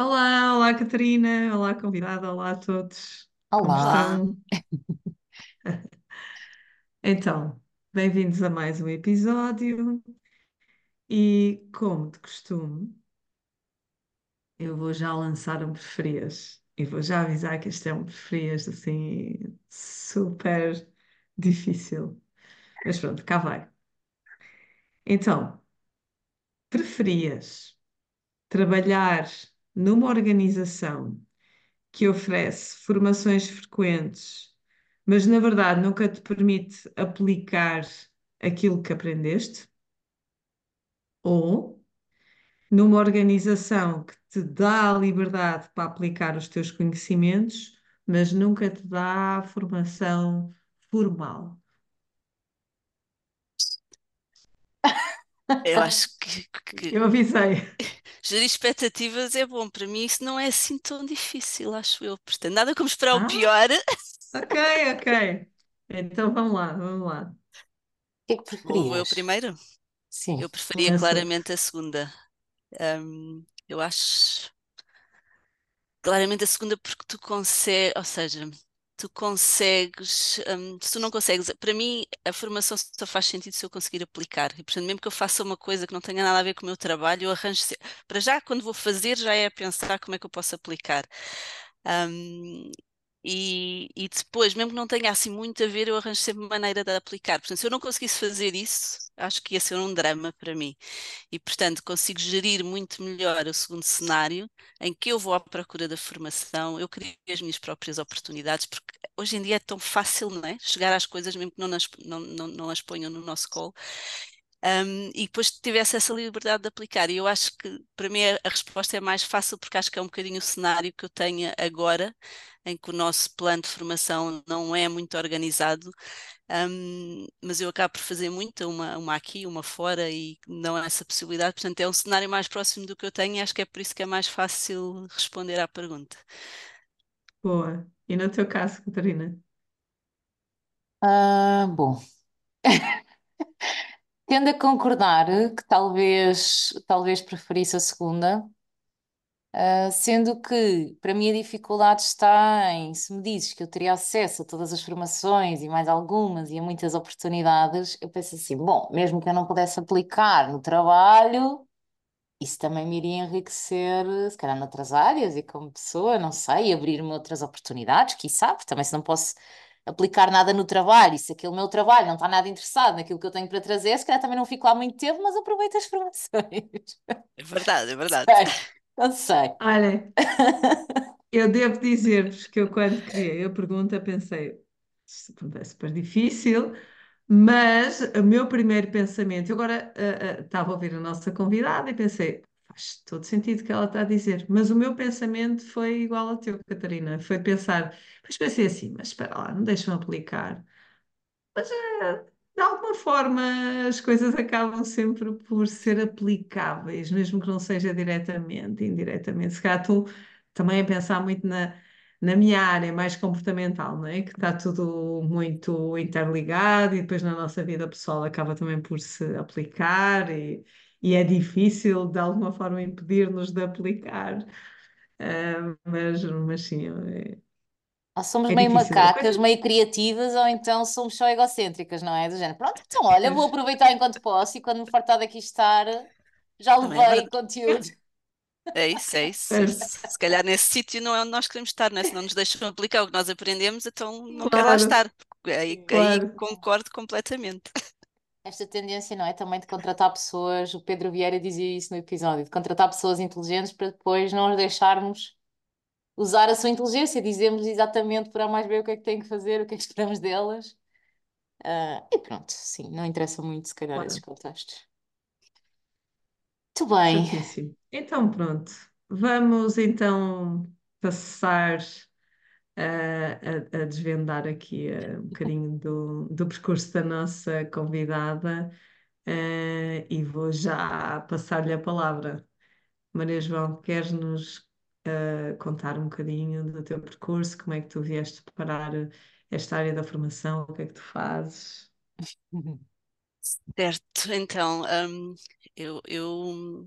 Olá, olá Catarina, olá convidada, olá a todos. Como Olá, estão? Então, bem-vindos a mais um episódio e, como de costume, eu vou já lançar um preferias e vou já avisar que este é um preferias assim super difícil. Mas pronto, cá vai. Então, preferias trabalhar numa organização que oferece formações frequentes, mas na verdade nunca te permite aplicar aquilo que aprendeste, ou numa organização que te dá a liberdade para aplicar os teus conhecimentos, mas nunca te dá a formação formal. eu acho que Eu avisei. gerir expectativas é bom. Para mim, isso não é assim tão difícil, acho eu. Portanto, nada como esperar o Ah, pior. ok, ok. Então vamos lá, vamos lá. O que é que Vou eu Preferias? primeiro? Sim, Eu preferia começa. claramente a segunda. Eu acho claramente a segunda porque tu consegues, ou seja, tu consegues, se tu não consegues, para mim a formação só faz sentido se eu conseguir aplicar. E portanto, mesmo que eu faça uma coisa que não tenha nada a ver com o meu trabalho, eu arranjo, para já quando vou fazer, já é a pensar como é que eu posso aplicar. Um, e depois, mesmo que não tenha assim muito a ver, eu arranjo sempre maneira de aplicar. Portanto, se eu não conseguisse fazer isso, acho que ia ser um drama para mim. E, portanto, consigo gerir muito melhor o segundo cenário, em que eu vou à procura da formação, eu crio as minhas próprias oportunidades, porque hoje em dia é tão fácil, não é? Chegar às coisas mesmo que não as ponham no nosso colo. E depois tivesse essa liberdade de aplicar. E eu acho que, para mim, a resposta é mais fácil, porque acho que é um bocadinho o cenário que eu tenho agora, em que o nosso plano de formação não é muito organizado. Mas eu acabo por fazer muita, uma aqui, uma fora, e não há essa possibilidade. Portanto, é um cenário mais próximo do que eu tenho, e acho que é por isso que é mais fácil responder à pergunta. Boa. E no teu caso, Catarina? Bom, tendo a concordar que talvez preferisse a segunda, sendo que para mim a dificuldade está em, se me dizes que eu teria acesso a todas as formações e mais algumas e a muitas oportunidades, eu penso assim, bom, mesmo que eu não pudesse aplicar no trabalho, isso também me iria enriquecer, se calhar noutras áreas e como pessoa, não sei, abrir-me outras oportunidades, quiçá, porque também se não posso aplicar nada no trabalho e se aquele meu trabalho não está nada interessado naquilo que eu tenho para trazer, se calhar também não fico lá muito tempo, mas aproveito as formações. É verdade, é verdade. Sei, não sei. Olha, eu devo dizer-vos que eu, quando criei a pergunta, pensei, isto é super difícil, mas o meu primeiro pensamento, eu agora estava a ouvir a nossa convidada e pensei, faz todo sentido o que ela está a dizer, mas o meu pensamento foi igual ao teu, Catarina, foi pensar, mas pensei assim, mas espera lá, não deixam aplicar. Mas de alguma forma as coisas acabam sempre por ser aplicáveis, mesmo que não seja diretamente, indiretamente. Se calhar tu também a pensar muito na minha área mais comportamental, não é? Que está tudo muito interligado e depois na nossa vida pessoal acaba também por se aplicar e é difícil de alguma forma impedir-nos de aplicar. Mas sim, Ou somos é meio difícil. A macacas, coisa, meio criativas, ou então somos só egocêntricas, não é? Do género. Pronto, então olha, vou pois, aproveitar enquanto posso e quando me fartar daqui estar, já também é levei verdade. conteúdo. Pois, É isso. Se calhar nesse sítio não é onde nós queremos estar, não é? Se não nos deixam aplicar o que nós aprendemos, então não quero lá claro. estar. Aí Claro, concordo completamente. Esta tendência, não é? Também de contratar pessoas, o Pedro Vieira dizia isso no episódio, de contratar pessoas inteligentes para depois não os deixarmos usar a sua inteligência, dizemos exatamente por A mais B o que é que têm que fazer, o que é que esperamos delas. E pronto, sim, não interessa muito, se calhar, esses claro, contextos. Muito bem. certíssimo. Então, pronto, vamos então passar a desvendar aqui um bocadinho do percurso da nossa convidada, e vou já passar-lhe a palavra. Maria João, queres-nos contar um bocadinho do teu percurso? Como é que tu vieste preparar esta área da formação? O que é que tu fazes? Certo, então, eu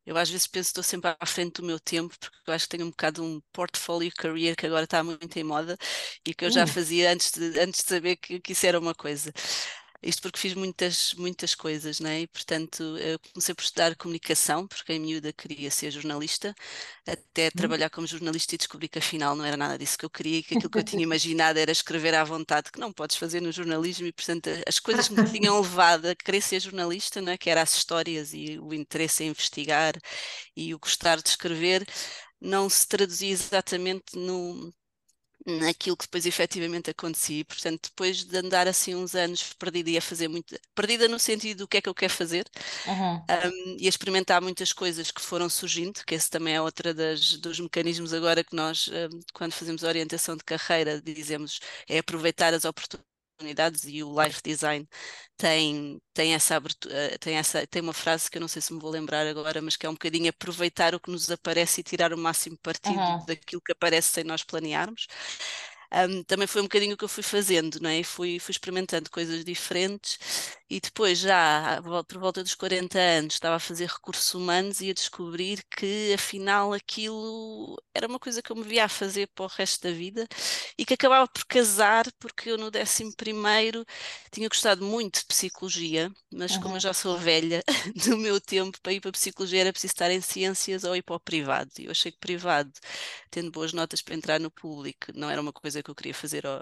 Eu às vezes penso que estou sempre à frente do meu tempo, porque eu acho que tenho um bocado um portfolio career que agora está muito em moda e que eu já Uh, fazia antes de saber que isso era uma coisa. Isto porque fiz muitas coisas, né? E portanto eu comecei por estudar comunicação, porque em miúda queria ser jornalista, até trabalhar como jornalista e descobri que afinal não era nada disso que eu queria e que aquilo que eu tinha imaginado era escrever à vontade, que não podes fazer no jornalismo, e portanto as coisas que me tinham levado a querer ser jornalista, né? Que eram as histórias e o interesse em investigar e o gostar de escrever, não se traduzia exatamente naquilo que depois efetivamente acontecia. E, portanto, depois de andar assim uns anos perdida e a fazer muito, perdida no sentido do que é que eu quero fazer, uhum, e a experimentar muitas coisas que foram surgindo, que esse também é outra dos mecanismos agora que nós, quando fazemos a orientação de carreira, dizemos, é aproveitar as oportunidades, e o life design tem essa abertura, tem uma frase que eu não sei se me vou lembrar agora, mas que é um bocadinho aproveitar o que nos aparece e tirar o máximo partido uhum, daquilo que aparece sem nós planearmos. Também foi um bocadinho o que eu fui fazendo, não é? Fui experimentando coisas diferentes e depois, já por volta dos 40 anos, estava a fazer recursos humanos e a descobrir que afinal aquilo era uma coisa que eu me via a fazer para o resto da vida e que acabava por casar, porque eu no 11º tinha gostado muito de psicologia, mas como eu uhum, já sou velha, do meu tempo para ir para a psicologia era preciso estar em ciências ou ir para o privado. E eu achei que privado, tendo boas notas para entrar no público, não era uma coisa que eu queria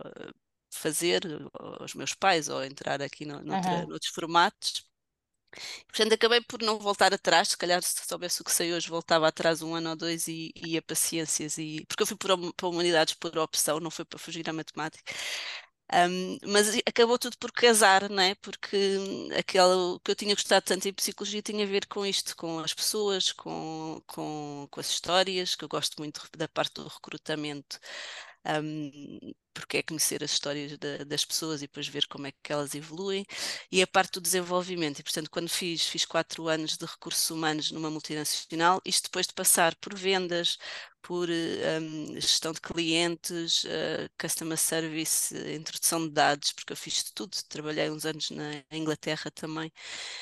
fazer aos meus pais ou entrar aqui uhum. noutros formatos. Portanto, acabei por não voltar atrás. Se calhar, se soubesse o que sei hoje, voltava atrás um ano ou dois e ia para ciências. Porque eu fui para humanidades por opção, não foi para fugir à matemática. Mas acabou tudo por casar, não é? Porque aquilo que eu tinha gostado tanto em psicologia tinha a ver com isto, com as pessoas, com as histórias, que eu gosto muito da parte do recrutamento, porque é conhecer as histórias das pessoas e depois ver como é que elas evoluem, e a parte do desenvolvimento. E, portanto, quando fiz 4 anos de recursos humanos numa multinacional, isto depois de passar por vendas, por gestão de clientes, customer service, introdução de dados, porque eu fiz de tudo, trabalhei uns anos na Inglaterra também.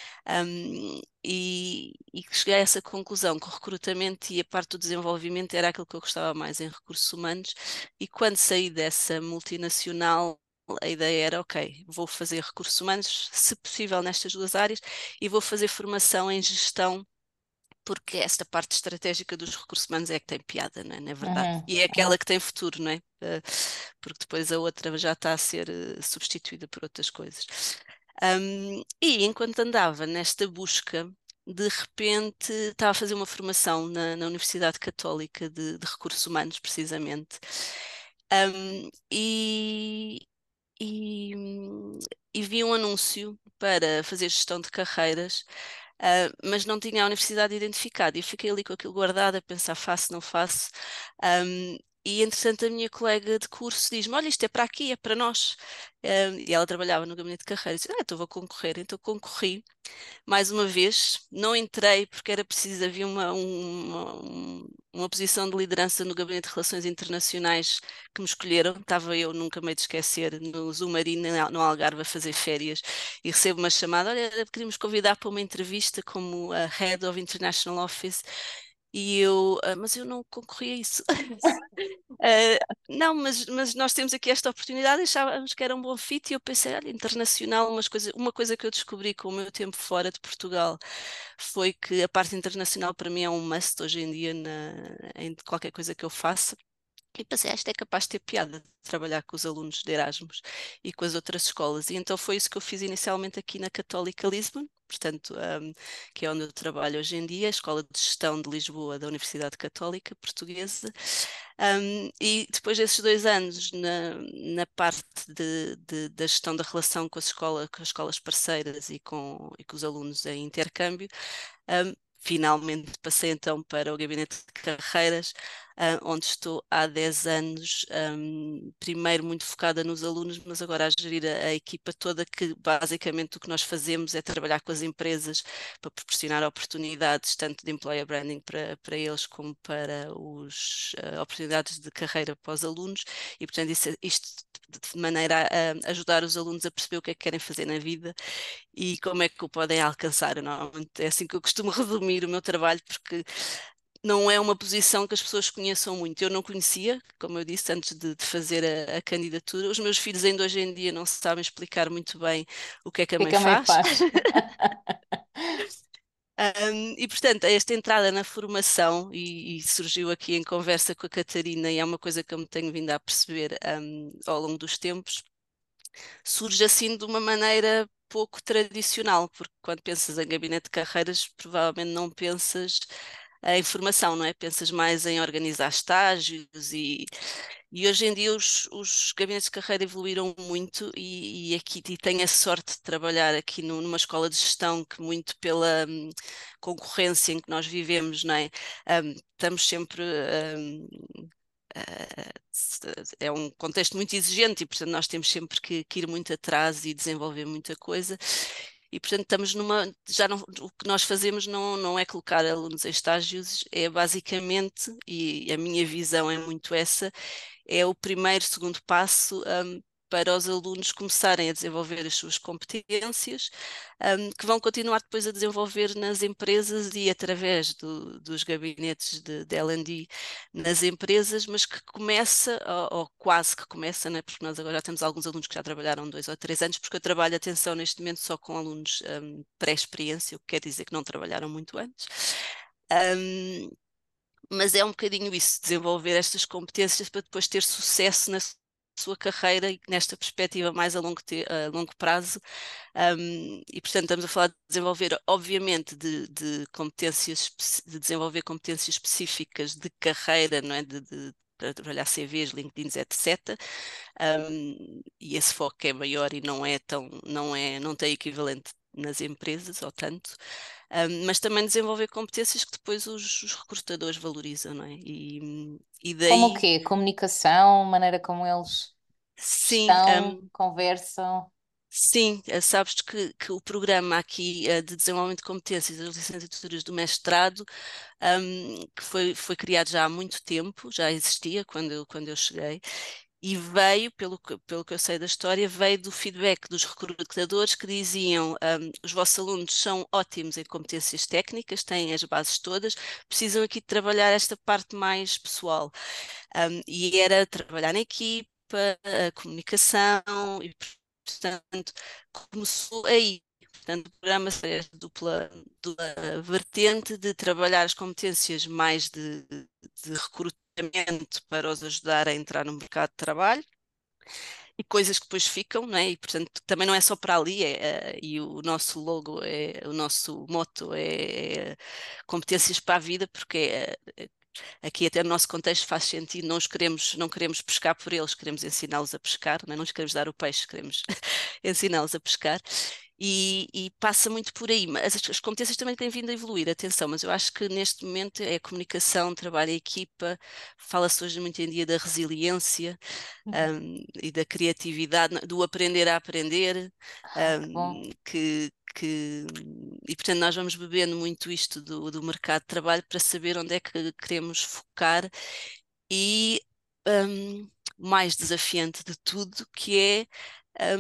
E cheguei a essa conclusão que o recrutamento e a parte do desenvolvimento era aquilo que eu gostava mais em recursos humanos, e quando saí dessa multinacional, a ideia era, ok, vou fazer recursos humanos, se possível nestas duas áreas, e vou fazer formação em gestão, porque esta parte estratégica dos recursos humanos é que tem piada, não é? Não é verdade? Uhum, E é aquela uhum, que tem futuro, não é? Porque depois a outra já está a ser substituída por outras coisas. E enquanto andava nesta busca, de repente estava a fazer uma formação na Universidade Católica de Recursos Humanos, precisamente. E, e, hum, e vi um anúncio para fazer gestão de carreiras, mas não tinha a universidade identificada. E eu fiquei ali com aquilo guardado, a pensar, faço, não faço. E entretanto a minha colega de curso diz-me, olha, isto é para aqui, é para nós. E ela trabalhava no gabinete de carreiras. Disse, então vou concorrer. Então concorri mais uma vez. Não entrei porque era preciso, havia uma posição de liderança no Gabinete de Relações Internacionais que me escolheram. Estava eu, nunca me hei de esquecer, no Zumarino, no Algarve, a fazer férias, e recebo uma chamada: olha, queríamos convidar para uma entrevista como a Head of International Office. E eu, mas eu não concorri a isso. Não, mas nós temos aqui esta oportunidade, achávamos que era um bom fit, e eu pensei, olha, internacional, uma coisa que eu descobri com o meu tempo fora de Portugal foi que a parte internacional para mim é um must hoje em dia em qualquer coisa que eu faça. E pensei, esta é capaz de ter piada de trabalhar com os alunos de Erasmus e com as outras escolas. E então foi isso que eu fiz inicialmente aqui na Católica Lisbon, portanto, que é onde eu trabalho hoje em dia, a Escola de Gestão de Lisboa da Universidade Católica Portuguesa. E depois desses 2 anos na parte da gestão da relação com as escolas parceiras e com os alunos em intercâmbio, finalmente passei então para o gabinete de carreiras, onde estou há 10 anos, primeiro muito focada nos alunos, mas agora a gerir a equipa toda, que basicamente o que nós fazemos é trabalhar com as empresas para proporcionar oportunidades tanto de employer branding para eles como para os oportunidades de carreira para os alunos e portanto isto de maneira a ajudar os alunos a perceber o que é que querem fazer na vida e como é que o podem alcançar. Normalmente é assim que eu costumo resumir o meu trabalho, porque não é uma posição que as pessoas conheçam muito. Eu não conhecia, como eu disse, antes de fazer a candidatura. Os meus filhos ainda hoje em dia não sabem explicar muito bem o que é que a O que é mãe que a mãe faz. faz? E portanto, esta entrada na formação, e surgiu aqui em conversa com a Catarina, e é uma coisa que eu me tenho vindo a perceber ao longo dos tempos, surge assim de uma maneira pouco tradicional, porque quando pensas em gabinete de carreiras, provavelmente não pensas em formação, não é? Pensas mais em organizar estágios e hoje em dia os gabinetes de carreira evoluíram muito e aqui e tenho a sorte de trabalhar aqui numa escola de gestão que muito pela concorrência em que nós vivemos, não é? Estamos sempre é um contexto muito exigente e, portanto, nós temos sempre que ir muito atrás e desenvolver muita coisa. E, portanto, estamos numa. Já não, o que nós fazemos não é colocar alunos em estágios, é basicamente, e a minha visão é muito essa, é o primeiro, segundo passo, para os alunos começarem a desenvolver as suas competências, que vão continuar depois a desenvolver nas empresas e através dos gabinetes de L&D nas empresas, mas que começa, ou quase que começa, né? Porque nós agora já temos alguns alunos que já trabalharam 2 ou 3 anos, porque eu trabalho, atenção, neste momento só com alunos pré-experiência, o que quer dizer que não trabalharam muito antes. Um, mas é um bocadinho isso, desenvolver estas competências para depois ter sucesso na sua carreira e nesta perspectiva mais a longo prazo. E portanto estamos a falar de desenvolver, obviamente, de competências, de desenvolver competências específicas de carreira, não é? Para trabalhar CVs, LinkedIn, etc. E esse foco é maior e não tem equivalente nas empresas, ou tanto. Mas também desenvolver competências que depois os recrutadores valorizam, não é? E Como o daí, quê? Comunicação, maneira como eles sim, estão, conversam. sim, sabes que o programa aqui de desenvolvimento de competências das licenciaturas do mestrado, que foi criado já há muito tempo, já existia quando eu cheguei, e veio, pelo que eu sei da história, veio do feedback dos recrutadores que diziam: os vossos alunos são ótimos em competências técnicas, têm as bases todas, precisam aqui de trabalhar esta parte mais pessoal. E era trabalhar na equipa, a comunicação, e portanto começou aí. Portanto, o programa é dupla vertente de trabalhar as competências mais de recrutamento para os ajudar a entrar no mercado de trabalho e coisas que depois ficam, não é? E portanto também não é só para ali, e o nosso logo, o nosso motto é competências para a vida, porque aqui até no nosso contexto faz sentido, não queremos pescar por eles, queremos ensiná-los a pescar, não nos queremos dar o peixe, queremos ensiná-los a pescar. E passa muito por aí, mas as competências também têm vindo a evoluir, atenção, mas eu acho que neste momento é a comunicação, trabalho em equipa, fala-se hoje muito em dia da resiliência, Uhum. e da criatividade, do aprender a aprender, Que bom. que, e portanto nós vamos bebendo muito isto do mercado de trabalho para saber onde é que queremos focar e o mais desafiante de tudo, que é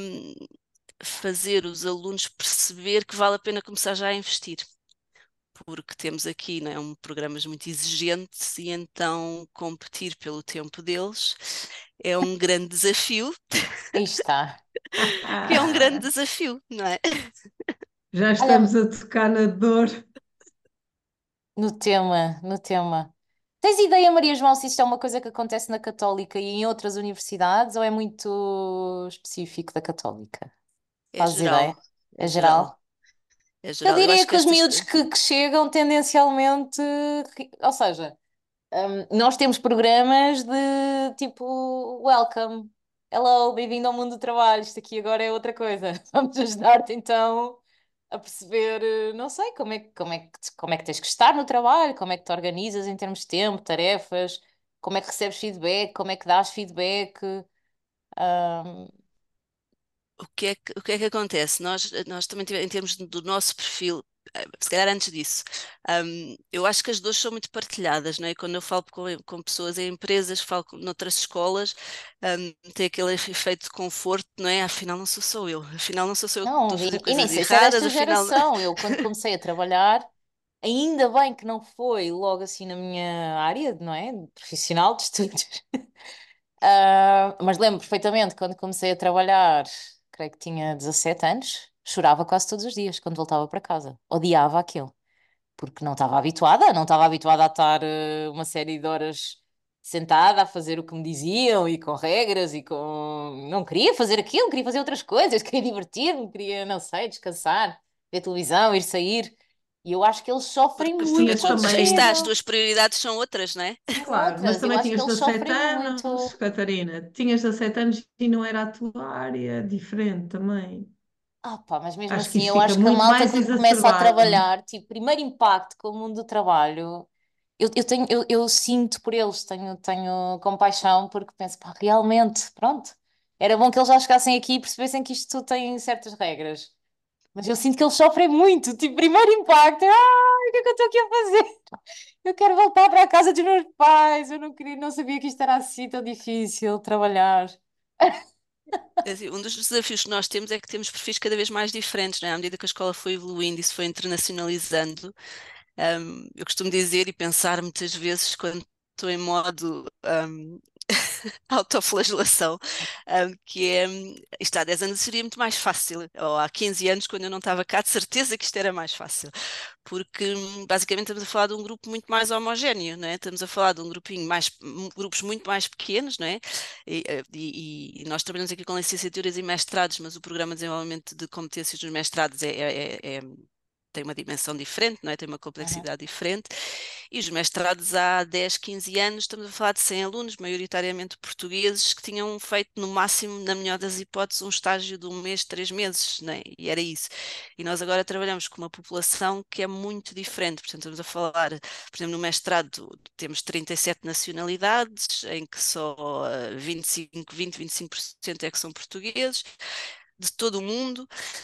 fazer os alunos perceber que vale a pena começar já a investir. Porque temos aqui, não é, programas muito exigentes e então competir pelo tempo deles é um grande desafio, Aí está. que é um grande desafio, não é? Já Olha, estamos a tocar na dor. no tema, no tema. Tens ideia, Maria João, se isto é uma coisa que acontece na Católica e em outras universidades ou é muito específico da Católica? É Fazes ideia? geral, É é geral, geral? é Eu geral. Eu diria acho que que os estas. miúdos que chegam tendencialmente, ou seja, nós temos programas de tipo Welcome, hello, bem-vindo ao mundo do trabalho. Isto aqui agora é outra coisa. Vamos ajudar-te então a perceber, não sei, como é que tens que estar no trabalho, como é que te organizas em termos de tempo, tarefas. como é que recebes feedback, como é que dás feedback. Ahm, O que é que acontece? Nós também em termos do nosso perfil, se calhar antes disso, eu acho que as dores são muito partilhadas, não é? Quando eu falo com pessoas em empresas, falo noutras escolas, tem aquele efeito de conforto, não é? Afinal não sou só eu, afinal não sou só eu que estou não, a fazer e nem coisas sei se é erradas, desta afinal. geração. Eu, quando comecei a trabalhar, ainda bem que não foi logo assim na minha área, não é? Profissional de estudos. Mas lembro perfeitamente quando comecei a trabalhar, creio que tinha 17 anos, chorava quase todos os dias quando voltava para casa. Odiava aquilo, porque não estava habituada a estar uma série de horas sentada a fazer o que me diziam e com regras e com. Não queria fazer aquilo, queria fazer outras coisas, queria divertir-me, queria, não sei, descansar, ver televisão, ir sair. E eu acho que eles sofrem Porque, Mas porque tinhas muito aí também, está, as mesmo. tuas prioridades são outras, não é? São claro, mas outras, eu também acho que tinhas eles 17 sofrem anos, muito. Catarina. Tinhas 17 anos e não era a tua área, diferente também. Ah, pá, mas mesmo Acho que assim, isso eu fica acho que a muito malta, mais quando começa a exacerbado. trabalhar, tipo, primeiro impacto com o mundo do trabalho, eu sinto por eles, tenho compaixão, porque penso, pá, realmente, pronto, era bom que eles já chegassem aqui e percebessem que isto tem certas regras. Mas eu sinto que eles sofrem muito, tipo, primeiro impacto, o que é que eu estou aqui a fazer? Eu quero voltar para a casa dos meus pais, eu não queria, não sabia que isto era assim tão difícil, trabalhar. É assim, um dos desafios que nós temos é que temos perfis cada vez mais diferentes, não é? À medida que a escola foi evoluindo e se foi internacionalizando, eu costumo dizer e pensar muitas vezes quando estou em modo autoflagelação, que é, isto há 10 anos seria muito mais fácil, ou há 15 anos, quando eu não estava cá, de certeza que isto era mais fácil, porque basicamente estamos a falar de um grupo muito mais homogéneo, não é? Estamos a falar de um grupinho mais, grupos muito mais pequenos, não é? E nós trabalhamos aqui com licenciaturas e mestrados, mas o programa de desenvolvimento de competências dos mestrados tem uma dimensão diferente, não é? Tem uma Uhum. complexidade diferente. E os mestrados há 10, 15 anos, estamos a falar de 100 alunos, maioritariamente portugueses, que tinham feito no máximo, na melhor das hipóteses, um estágio de um mês, 3 meses, né? E era isso. E nós agora trabalhamos com uma população que é muito diferente. Portanto, estamos a falar, por exemplo, no mestrado temos 37 nacionalidades, em que só 25% é que são portugueses, de todo o mundo.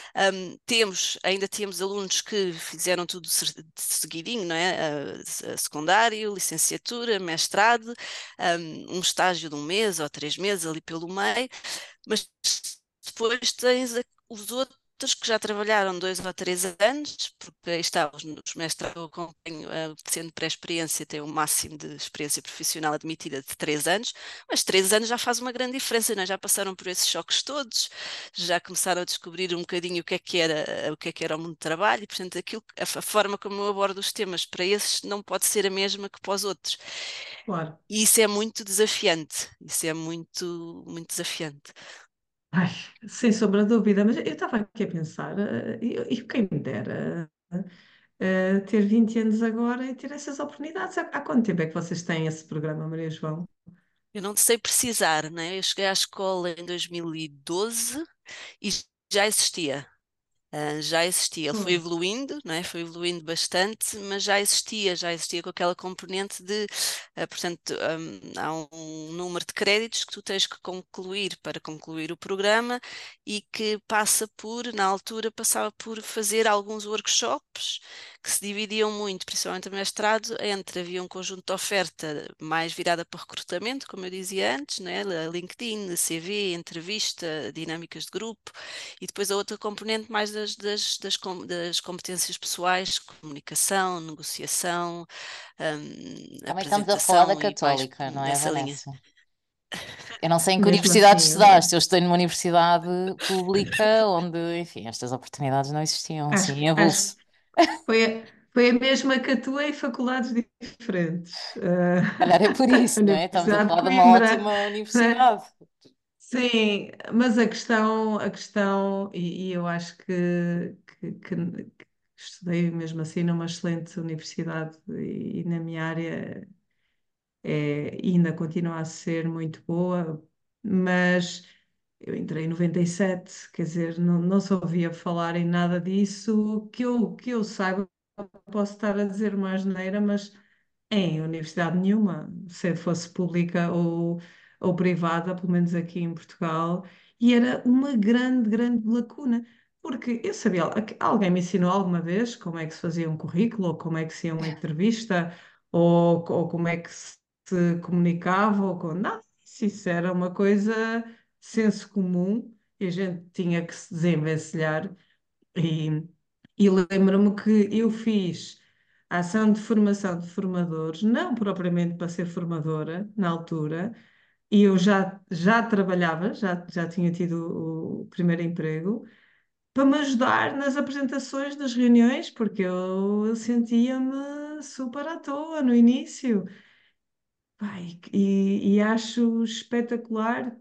Ainda temos alunos que fizeram tudo de seguidinho, não é? Secundário, licenciatura, mestrado, um estágio de um mês ou 3 meses ali pelo meio, mas depois tens os outros que já trabalharam 2 ou 3 anos, porque aí está, os mestrados que eu acompanho, sendo pré-experiência, têm o máximo de experiência profissional admitida de 3 anos, mas 3 anos já faz uma grande diferença, não é? Já passaram por esses choques todos, já começaram a descobrir um bocadinho o que é que era o mundo do trabalho, e portanto a forma como eu abordo os temas para esses não pode ser a mesma que para os outros. Claro. E isso é muito desafiante, isso é muito, muito desafiante. Ai, sem sombra de dúvida, mas eu estava aqui a pensar, e quem me dera ter 20 anos agora e ter essas oportunidades. Há quanto tempo é que vocês têm esse programa, Maria João? Eu não sei precisar, né? Eu cheguei à escola em 2012 e já existia. Já existia, ele foi Pô, evoluindo, não é? Foi evoluindo bastante, mas já existia com aquela componente de, portanto, há um número de créditos que tu tens que concluir para concluir o programa e que na altura, passava por fazer alguns workshops que se dividiam muito, principalmente o mestrado, havia um conjunto de oferta mais virada para recrutamento, como eu dizia antes, não é? LinkedIn, CV, entrevista, dinâmicas de grupo, e depois a outra componente mais das competências pessoais, comunicação, negociação, Também estamos a falar da apresentação e mais Católica, não é, nessa linha. Vanessa? Eu não sei em que mesmo universidade assim, estudaste, eu estudei numa universidade pública onde, enfim, estas oportunidades não existiam, assim, acho, em acho avulso. que foi a mesma que a tua em faculdades diferentes. Calhar é por A isso, não é? Estamos a Universidade de falar de uma Coimbra, ótima né? universidade. Sim, mas a questão, e eu acho que estudei mesmo assim numa excelente universidade e na minha área ainda continua a ser muito boa, mas eu entrei em 97, quer dizer, não se ouvia falar em nada disso, que eu saiba, posso estar a dizer uma asneira, mas Em universidade nenhuma, se fosse pública ou privada, pelo menos aqui em Portugal, e era uma grande, grande lacuna, porque eu sabia, alguém me ensinou alguma vez como é que se fazia um currículo, ou como é que se ia uma entrevista, ou como é que se comunicava, ou com nada, isso era uma coisa senso comum, e a gente tinha que se desenvencilhar. E, e lembro-me que eu fiz a ação de formação de formadores, não propriamente para ser formadora na altura, e eu já trabalhava, já tinha tido o primeiro emprego, para me ajudar nas apresentações das reuniões, porque eu sentia-me super à toa no início. Pai, e acho espetacular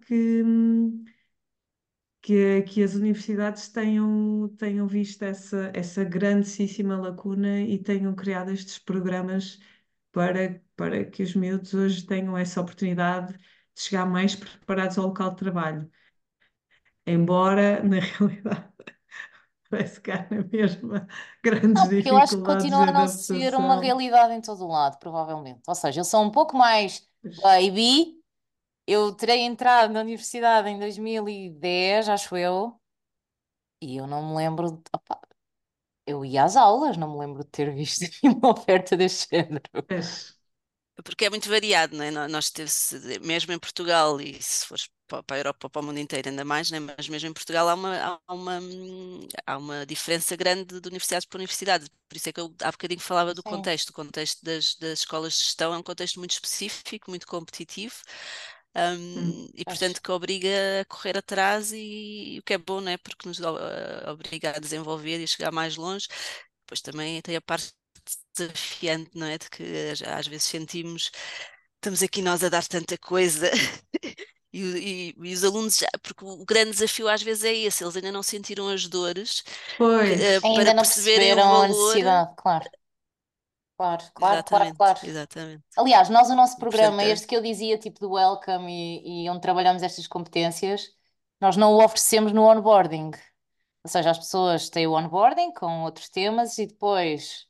que as universidades tenham visto essa grandíssima lacuna e tenham criado estes programas para que os miúdos hoje tenham essa oportunidade de chegar mais preparados ao local de trabalho. Embora, na realidade, parece que há na mesma grandes Não, porque eu acho que dificuldades continua de a não ser uma adaptação. realidade em todo o lado, provavelmente. Ou seja, eu sou um pouco mais baby. Eu terei entrado na universidade em 2010, acho eu, e eu não me lembro. Opa, eu ia às aulas, não me lembro de ter visto uma oferta deste género. Mas, Porque é muito variado, não é? Nós mesmo em Portugal, e se fores para a Europa ou para o mundo inteiro ainda mais, né? Mas mesmo em Portugal há uma diferença grande de universidades para universidades. Por isso é que eu há bocadinho falava do Sim, contexto. O contexto das escolas de gestão é um contexto muito específico, muito competitivo, e pois. portanto que obriga a correr atrás e o que é bom, né? Porque nos obriga a desenvolver e a chegar mais longe. Depois também tem a parte desafiante, não é? De que às vezes sentimos, estamos aqui nós a dar tanta coisa. E os alunos, porque o grande desafio às vezes é esse, eles ainda não sentiram as dores pois, para Ainda não perceberem o perceberam a valor. necessidade, claro, claro, claro, claro, Exatamente, claro. exatamente. Aliás, nós, o nosso E programa, portanto, este que eu dizia, tipo do Welcome e onde trabalhamos estas competências, nós não o oferecemos no onboarding. Ou seja, as pessoas têm o onboarding com outros temas e depois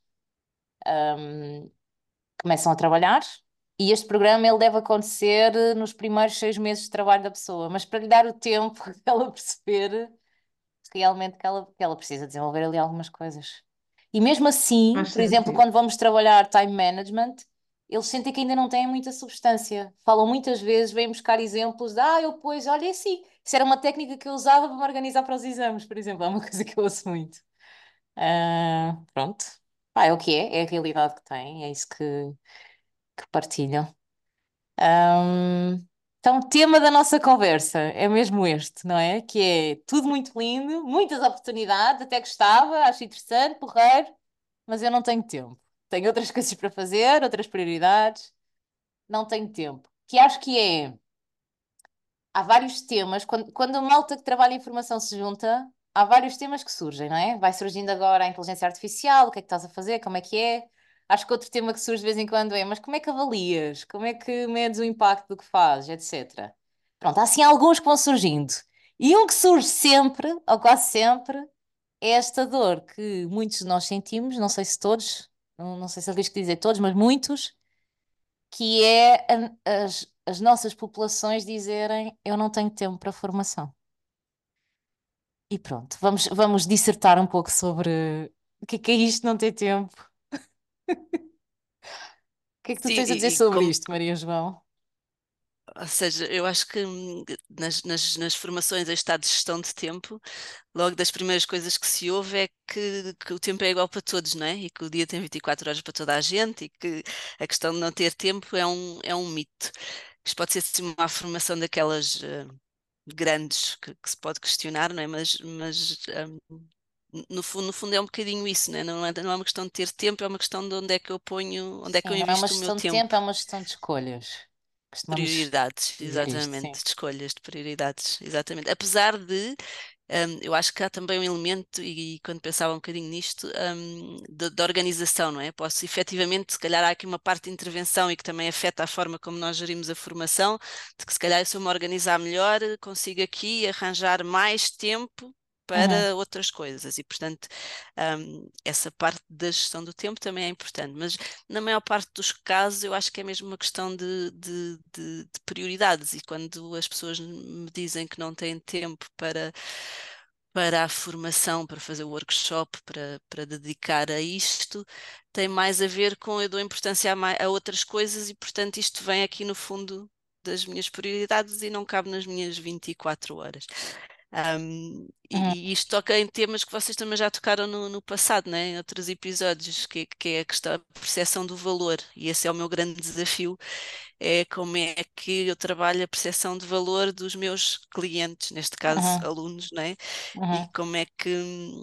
começam a trabalhar. E este programa ele deve acontecer nos primeiros 6 meses de trabalho da pessoa, mas para lhe dar o tempo de ela perceber realmente que ela precisa desenvolver ali algumas coisas. E mesmo assim, faz por exemplo, sentido. quando vamos trabalhar time management, eles sentem que ainda não têm muita substância. Falam muitas vezes, vêm buscar exemplos de, eu pois, olha, assim, isso era uma técnica que eu usava para me organizar para os exames, por exemplo, é uma coisa que eu ouço muito. Pronto. É o que é a realidade que têm, é isso que partilham. Ahm, então, o tema da nossa conversa é mesmo este, não é? Que é tudo muito lindo, muitas oportunidades, até gostava, acho interessante, porreiro, mas eu não tenho tempo. Tenho outras coisas para fazer, outras prioridades, não tenho tempo. Que acho que é há vários temas, quando a malta que trabalha em informação se junta, há vários temas que surgem, não é? Vai surgindo agora a inteligência artificial, o que é que estás a fazer, como é que é? Acho que outro tema que surge de vez em quando é, mas como é que avalias? Como é que medes o impacto do que fazes, etc. Pronto, há assim alguns que vão surgindo. E um que surge sempre, ou quase sempre, é esta dor que muitos de nós sentimos, não sei se todos, não sei se arrisco dizer todos, mas muitos, que é as nossas populações dizerem eu não tenho tempo para formação. E pronto, vamos dissertar um pouco sobre o que é isto não ter tempo. O que é que tu Sim, tens a dizer e sobre como, isto, Maria João? ou seja, eu acho que nas formações em estado de gestão de tempo, logo das primeiras coisas que se ouve é que o tempo é igual para todos, não é? E que o dia tem 24 horas para toda a gente e que a questão de não ter tempo é um mito. Isto pode ser assim, uma afirmação daquelas grandes que se pode questionar, não é? Mas no fundo é um bocadinho isso, não é? Não é uma questão de ter tempo, é uma questão de onde é que eu ponho, onde é que Sim, eu não é uma invisto o meu gestão de tempo. tempo, é uma gestão de escolhas. Costumamos Prioridades, dizer isto, sim. exatamente, de escolhas de prioridades, exatamente. Apesar de, eu acho que há também um elemento, e quando pensava um bocadinho nisto, de organização, não é? Posso efetivamente, se calhar há aqui uma parte de intervenção e que também afeta a forma como nós gerimos a formação, de que se calhar se eu me organizar melhor, consigo aqui arranjar mais tempo Uhum, para outras coisas e, portanto, essa parte da gestão do tempo também é importante, mas na maior parte dos casos eu acho que é mesmo uma questão de prioridades e quando as pessoas me dizem que não têm tempo para a formação, para fazer o workshop, para dedicar a isto, tem mais a ver com eu dou importância a outras coisas e, portanto, isto vem aqui no fundo das minhas prioridades e não cabe nas minhas 24 horas. uhum, E isto toca em temas que vocês também já tocaram no passado, né? Em outros episódios, que é a questão da percepção do valor, e esse é o meu grande desafio, é como é que eu trabalho a percepção de valor dos meus clientes, neste caso uhum, alunos, né? E uhum, como é que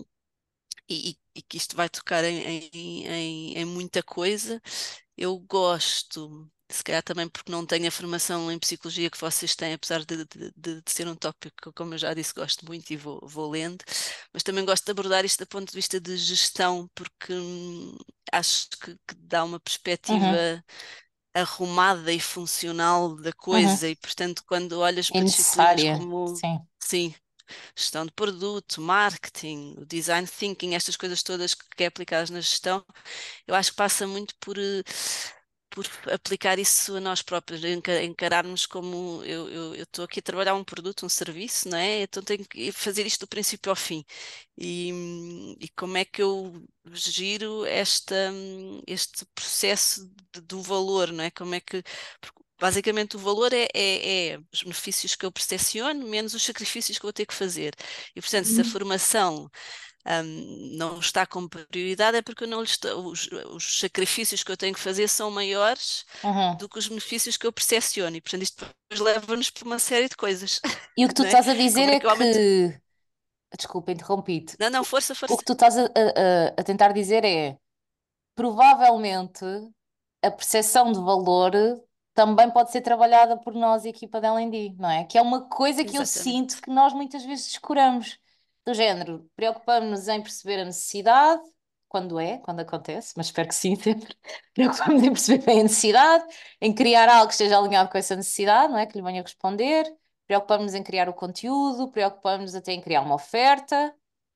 e que isto vai tocar em muita coisa. Eu gosto, se calhar também porque não tenho a formação em psicologia que vocês têm, apesar de ser um tópico que, como eu já disse, gosto muito e vou lendo, mas também gosto de abordar isto do ponto de vista de gestão, porque acho que dá uma uhum, perspectiva arrumada e funcional da uhum. coisa, e portanto, quando olhas É para disciplinas necessária, como. sim. Sim, gestão de produto, marketing, o design thinking, estas coisas todas que é aplicadas na gestão, eu acho que passa muito por aplicar isso a nós próprios, encararmos como eu estou aqui a trabalhar um produto, um serviço, não é? Então tenho que fazer isto do princípio ao fim. E como é que eu giro este processo do valor, não é? Como é que. Porque basicamente, o valor é os benefícios que eu percepciono menos os sacrifícios que eu vou ter que fazer. E, portanto, se a Uhum. formação não está como prioridade, é porque eu não lhe estou, os sacrifícios que eu tenho que fazer são maiores Uhum. do que os benefícios que eu percepciono. E, portanto, isto depois leva-nos por uma série de coisas, E o que tu não é? estás a dizer Como é é que eu aumento. que. Desculpa, interrompi-te. Não, não, força, O força. que tu estás a tentar dizer é, provavelmente, a percepção de valor também pode ser trabalhada por nós, a equipa da L&D, não é? Que é uma coisa que eu sinto Exatamente. que nós muitas vezes descuramos. Do género, preocupamos-nos em perceber a necessidade, quando acontece, mas espero que sim, sempre. Preocupamos em perceber bem a necessidade, em criar algo que esteja alinhado com essa necessidade, não é? Que lhe venha responder. Preocupamos-nos em criar o conteúdo, preocupamos-nos até em criar uma oferta.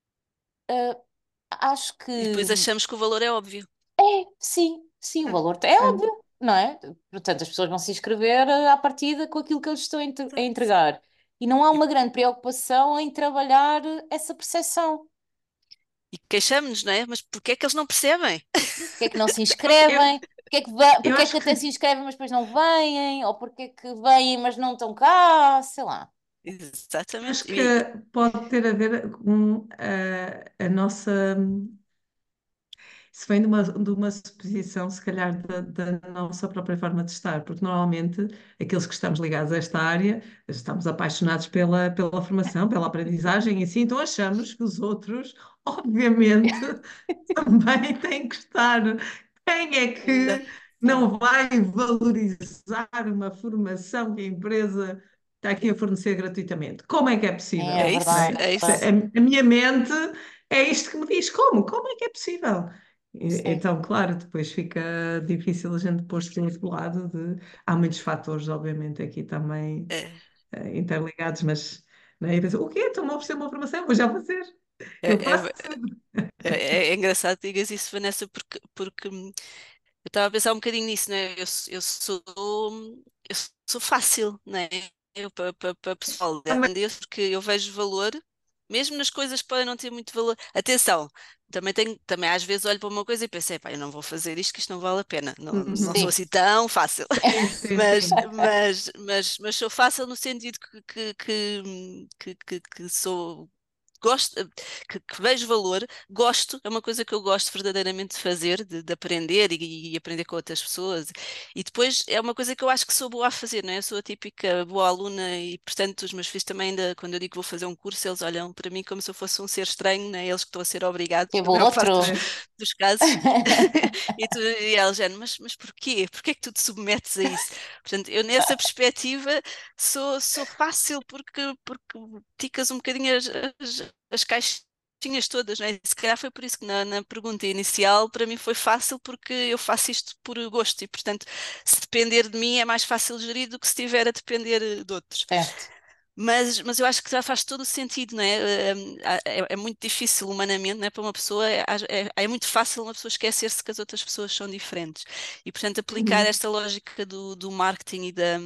Acho E que depois achamos que o valor é óbvio. sim, sim, o valor é É, óbvio, não é? Portanto, as pessoas vão se inscrever à partida com aquilo que eles estão a entregar. E não há E, uma grande preocupação em trabalhar essa percepção. e queixamos-nos, não é? Mas porquê é que eles não percebem? Porque é que não se eu, inscrevem? eu Porque é que acho até que se inscrevem, mas depois não vêm? Ou porque é que vêm, mas não estão cá? Sei lá. Exatamente. acho que pode ter a ver com a nossa. Isso vem de uma suposição, se calhar, da nossa própria forma de estar, porque normalmente aqueles que estamos ligados a esta área estamos apaixonados pela formação, pela aprendizagem e assim, então achamos que os outros, obviamente, também têm que estar. Quem é Não. que Sim, não vai valorizar uma formação que a empresa está aqui a fornecer gratuitamente? Como é que é sim, é possível? É Não isso, verdade, é? é é verdade. isso. A minha mente é isto que me diz como? Como é que é possível? Sim, Então, claro, depois fica difícil a gente pôr-se do outro lado de... Há muitos fatores, obviamente, aqui também É, interligados, mas... Não é? E penso, o quê? Estou-me a oferecer uma formação? Vou já fazer. Eu é, faço. é, é engraçado que digas isso, Vanessa, porque eu estava a pensar um bocadinho nisso, né? Eu sou fácil, né? Eu para pessoal, Também. porque eu vejo valor, mesmo nas coisas que podem não ter muito valor. Atenção, também às vezes olho para uma coisa e penso, pá, eu não vou fazer isto, que isto não vale a pena. Não, não sou sim. Uhum. assim tão fácil. Sim, sim, sim. Mas sou fácil no sentido que sou. Gosto, que vejo valor, gosto, é uma coisa que eu gosto verdadeiramente de fazer, de aprender e aprender com outras pessoas. E depois é uma coisa que eu acho que sou boa a fazer, não é? Eu sou a típica boa aluna e, portanto, os meus filhos também, ainda, quando eu digo que vou fazer um curso, eles olham para mim como se eu fosse um ser estranho, não é? Eles que estão a ser obrigados, na Tipo maior parte outro. Pois. dos casos. E eles dizem, mas porquê? Porquê é que tu te submetes a isso? Portanto, eu nessa perspectiva sou fácil porque ticas um bocadinho as caixinhas todas, né? Se calhar foi por isso que na pergunta inicial para mim foi fácil porque eu faço isto por gosto e, portanto, se depender de mim é mais fácil gerir do que se estiver a depender de outros. Certo. mas eu acho que já faz todo o sentido, não é? É muito difícil humanamente, não é? Para uma pessoa, é muito fácil uma pessoa esquecer-se que as outras pessoas são diferentes. E, portanto, aplicar Uhum. esta lógica do marketing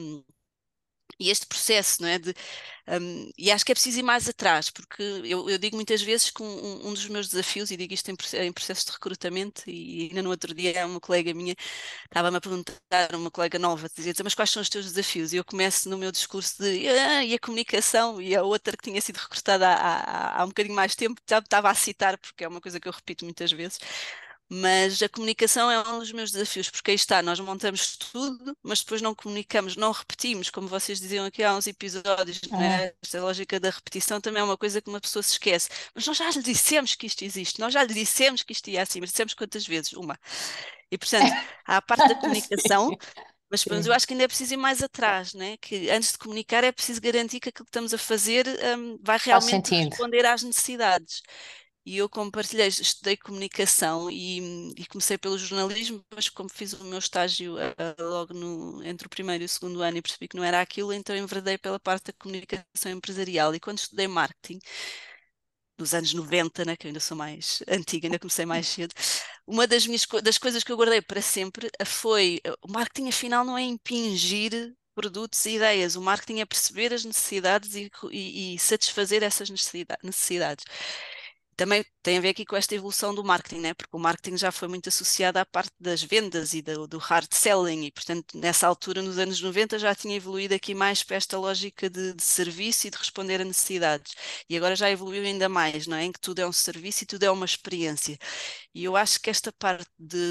e este processo, não é? E acho que é preciso ir mais atrás, porque eu digo muitas vezes que um dos meus desafios, e digo isto em processo de recrutamento, e ainda no outro dia uma colega minha estava-me a perguntar, uma colega nova, dizia, mas quais são os teus desafios? E eu começo no meu discurso de, e a comunicação, e a outra que tinha sido recrutada há um bocadinho mais tempo, já me estava a citar, porque é uma coisa que eu repito muitas vezes, mas a comunicação é um dos meus desafios, porque aí está, nós montamos tudo, mas depois não comunicamos, não repetimos, como vocês diziam aqui há uns episódios, não Uhum. é? Esta lógica da repetição também é uma coisa que uma pessoa se esquece. Mas nós já lhe dissemos que isto existe, nós já lhe dissemos que isto ia assim, mas dissemos quantas vezes? Uma. E portanto, há a parte da comunicação, Sim, mas eu sim. acho que ainda é preciso ir mais atrás, né? Que antes de comunicar é preciso garantir que aquilo que estamos a fazer, vai Faz realmente sentido. responder às necessidades. E eu, como partilhei, estudei comunicação e comecei pelo jornalismo, mas como fiz o meu estágio logo entre o primeiro e o segundo ano e percebi que não era aquilo, então enverdei pela parte da comunicação empresarial. E quando estudei marketing, nos anos 90, né, que eu ainda sou mais antiga, ainda comecei mais cedo, uma das coisas que eu guardei para sempre foi o marketing afinal não é impingir produtos e ideias, o marketing é perceber as necessidades e satisfazer essas necessidades. Também tem a ver aqui com esta evolução do marketing, né? Porque o marketing já foi muito associado à parte das vendas e do hard selling, e portanto, nessa altura, nos anos 90, já tinha evoluído aqui mais para esta lógica de serviço e de responder a necessidades. E agora já evoluiu ainda mais, não é? Em que tudo é um serviço e tudo é uma experiência. E eu acho que esta parte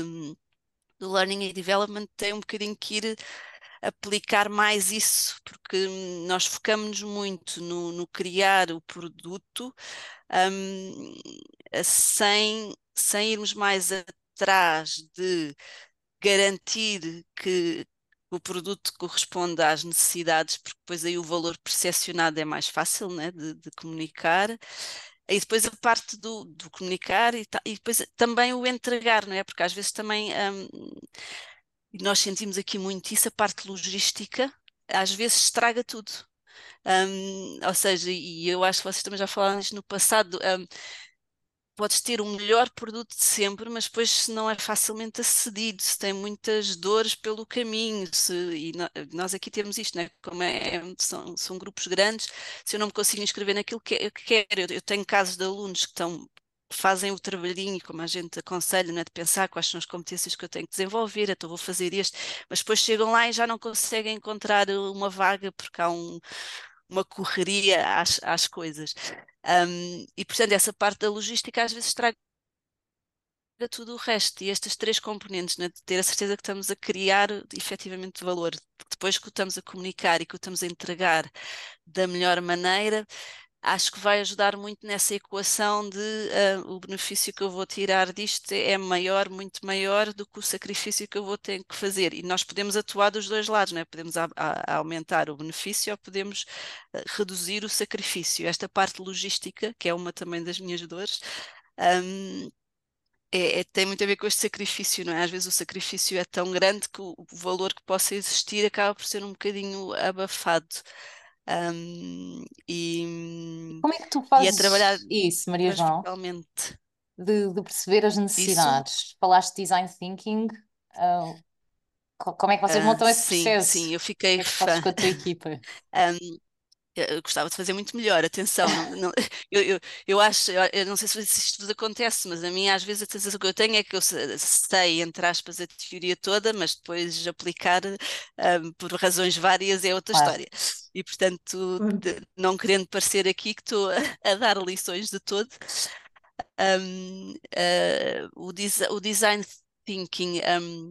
do learning e development tem um bocadinho que ir aplicar mais isso, porque nós focamos-nos muito no criar o produto, hum, sem irmos mais atrás de garantir que o produto corresponde às necessidades, porque depois aí o valor percepcionado é mais fácil, né, de comunicar. E depois a parte do comunicar e depois também o entregar, não é? Porque às vezes também nós sentimos aqui muito isso, a parte logística, às vezes estraga tudo. Ou seja, e eu acho que vocês também já falaram isto no passado, podes ter o melhor produto de sempre, mas depois se não é facilmente acedido, se tem muitas dores pelo caminho, nós aqui temos isto, né? Como são grupos grandes, se eu não me consigo inscrever naquilo que quero, eu tenho casos de alunos que fazem o trabalhinho, como a gente aconselha, né, de pensar quais são as competências que eu tenho que desenvolver, então vou fazer este, mas depois chegam lá e já não conseguem encontrar uma vaga porque há uma correria às coisas. E portanto, essa parte da logística às vezes estraga tudo o resto. E estas três componentes, né, de ter a certeza que estamos a criar efetivamente valor, depois que o estamos a comunicar e que o estamos a entregar da melhor maneira, acho que vai ajudar muito nessa equação de o benefício que eu vou tirar disto é maior, muito maior do que o sacrifício que eu vou ter que fazer. E nós podemos atuar dos dois lados, né? Podemos aumentar o benefício ou podemos reduzir o sacrifício. Esta parte logística, que é uma também das minhas dores, hum, tem muito a ver com este sacrifício, não é? Às vezes o sacrifício é tão grande que o valor que possa existir acaba por ser um bocadinho abafado. Um, e, Como é que tu e é trabalhar fazes isso, Maria João? transversalmente. De perceber as Isso, necessidades? Falaste de design thinking. ah, Como é que vocês montam esse sim, sim, processo? eu O fiquei que é que tu fazes fã. com a tua equipa? Um, eu gostava de fazer muito melhor, atenção, eu, eu, eu acho, eu não sei se isto vos acontece, mas a mim às vezes a sensação que eu tenho é que eu sei, entre aspas, a teoria toda, mas depois aplicar por razões várias é outra Claro. história. E portanto, Claro. não querendo parecer aqui que estou a dar lições de todo, o design thinking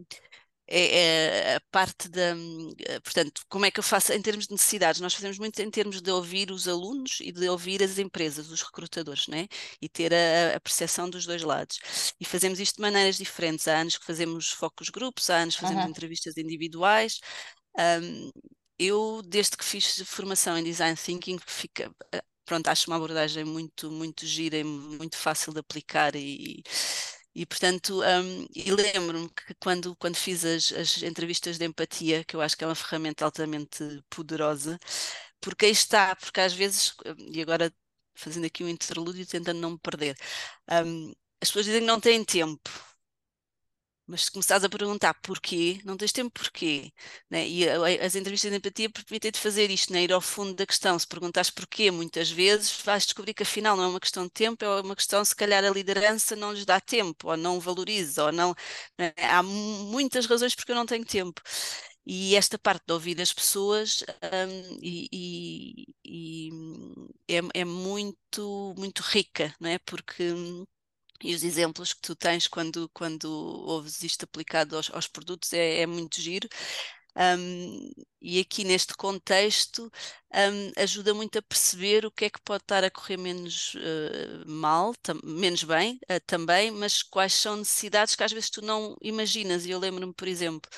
é a parte portanto, como é que eu faço em termos de necessidades? Nós fazemos muito em termos de ouvir os alunos e de ouvir as empresas, os recrutadores, né? E ter a percepção dos dois lados. E fazemos isto de maneiras diferentes. Há anos que fazemos focus grupos, há anos que fazemos Uhum. entrevistas individuais. Um, eu, desde que fiz formação em design thinking, pronto, acho uma abordagem muito, muito gira e muito fácil de aplicar e portanto, e lembro-me que quando fiz as entrevistas de empatia, que eu acho que é uma ferramenta altamente poderosa, porque aí está, porque às vezes, e agora fazendo aqui um interlúdio, tentando não me perder, as pessoas dizem que não têm tempo. Mas se começares a perguntar porquê, não tens tempo porquê, né? E as entrevistas de empatia permitem-te fazer isto, né? Ir ao fundo da questão. Se perguntares porquê, muitas vezes vais descobrir que afinal não é uma questão de tempo, é uma questão, se calhar a liderança não lhes dá tempo, ou não valoriza, ou não, né? Há muitas razões porque eu não tenho tempo. E esta parte de ouvir as pessoas, é muito rica, não é? Porque e os exemplos que tu tens quando ouves isto aplicado aos produtos é muito giro. E aqui neste contexto, ajuda muito a perceber o que é que pode estar a correr menos mal, menos bem também, mas quais são necessidades que às vezes tu não imaginas. E eu lembro-me, por exemplo,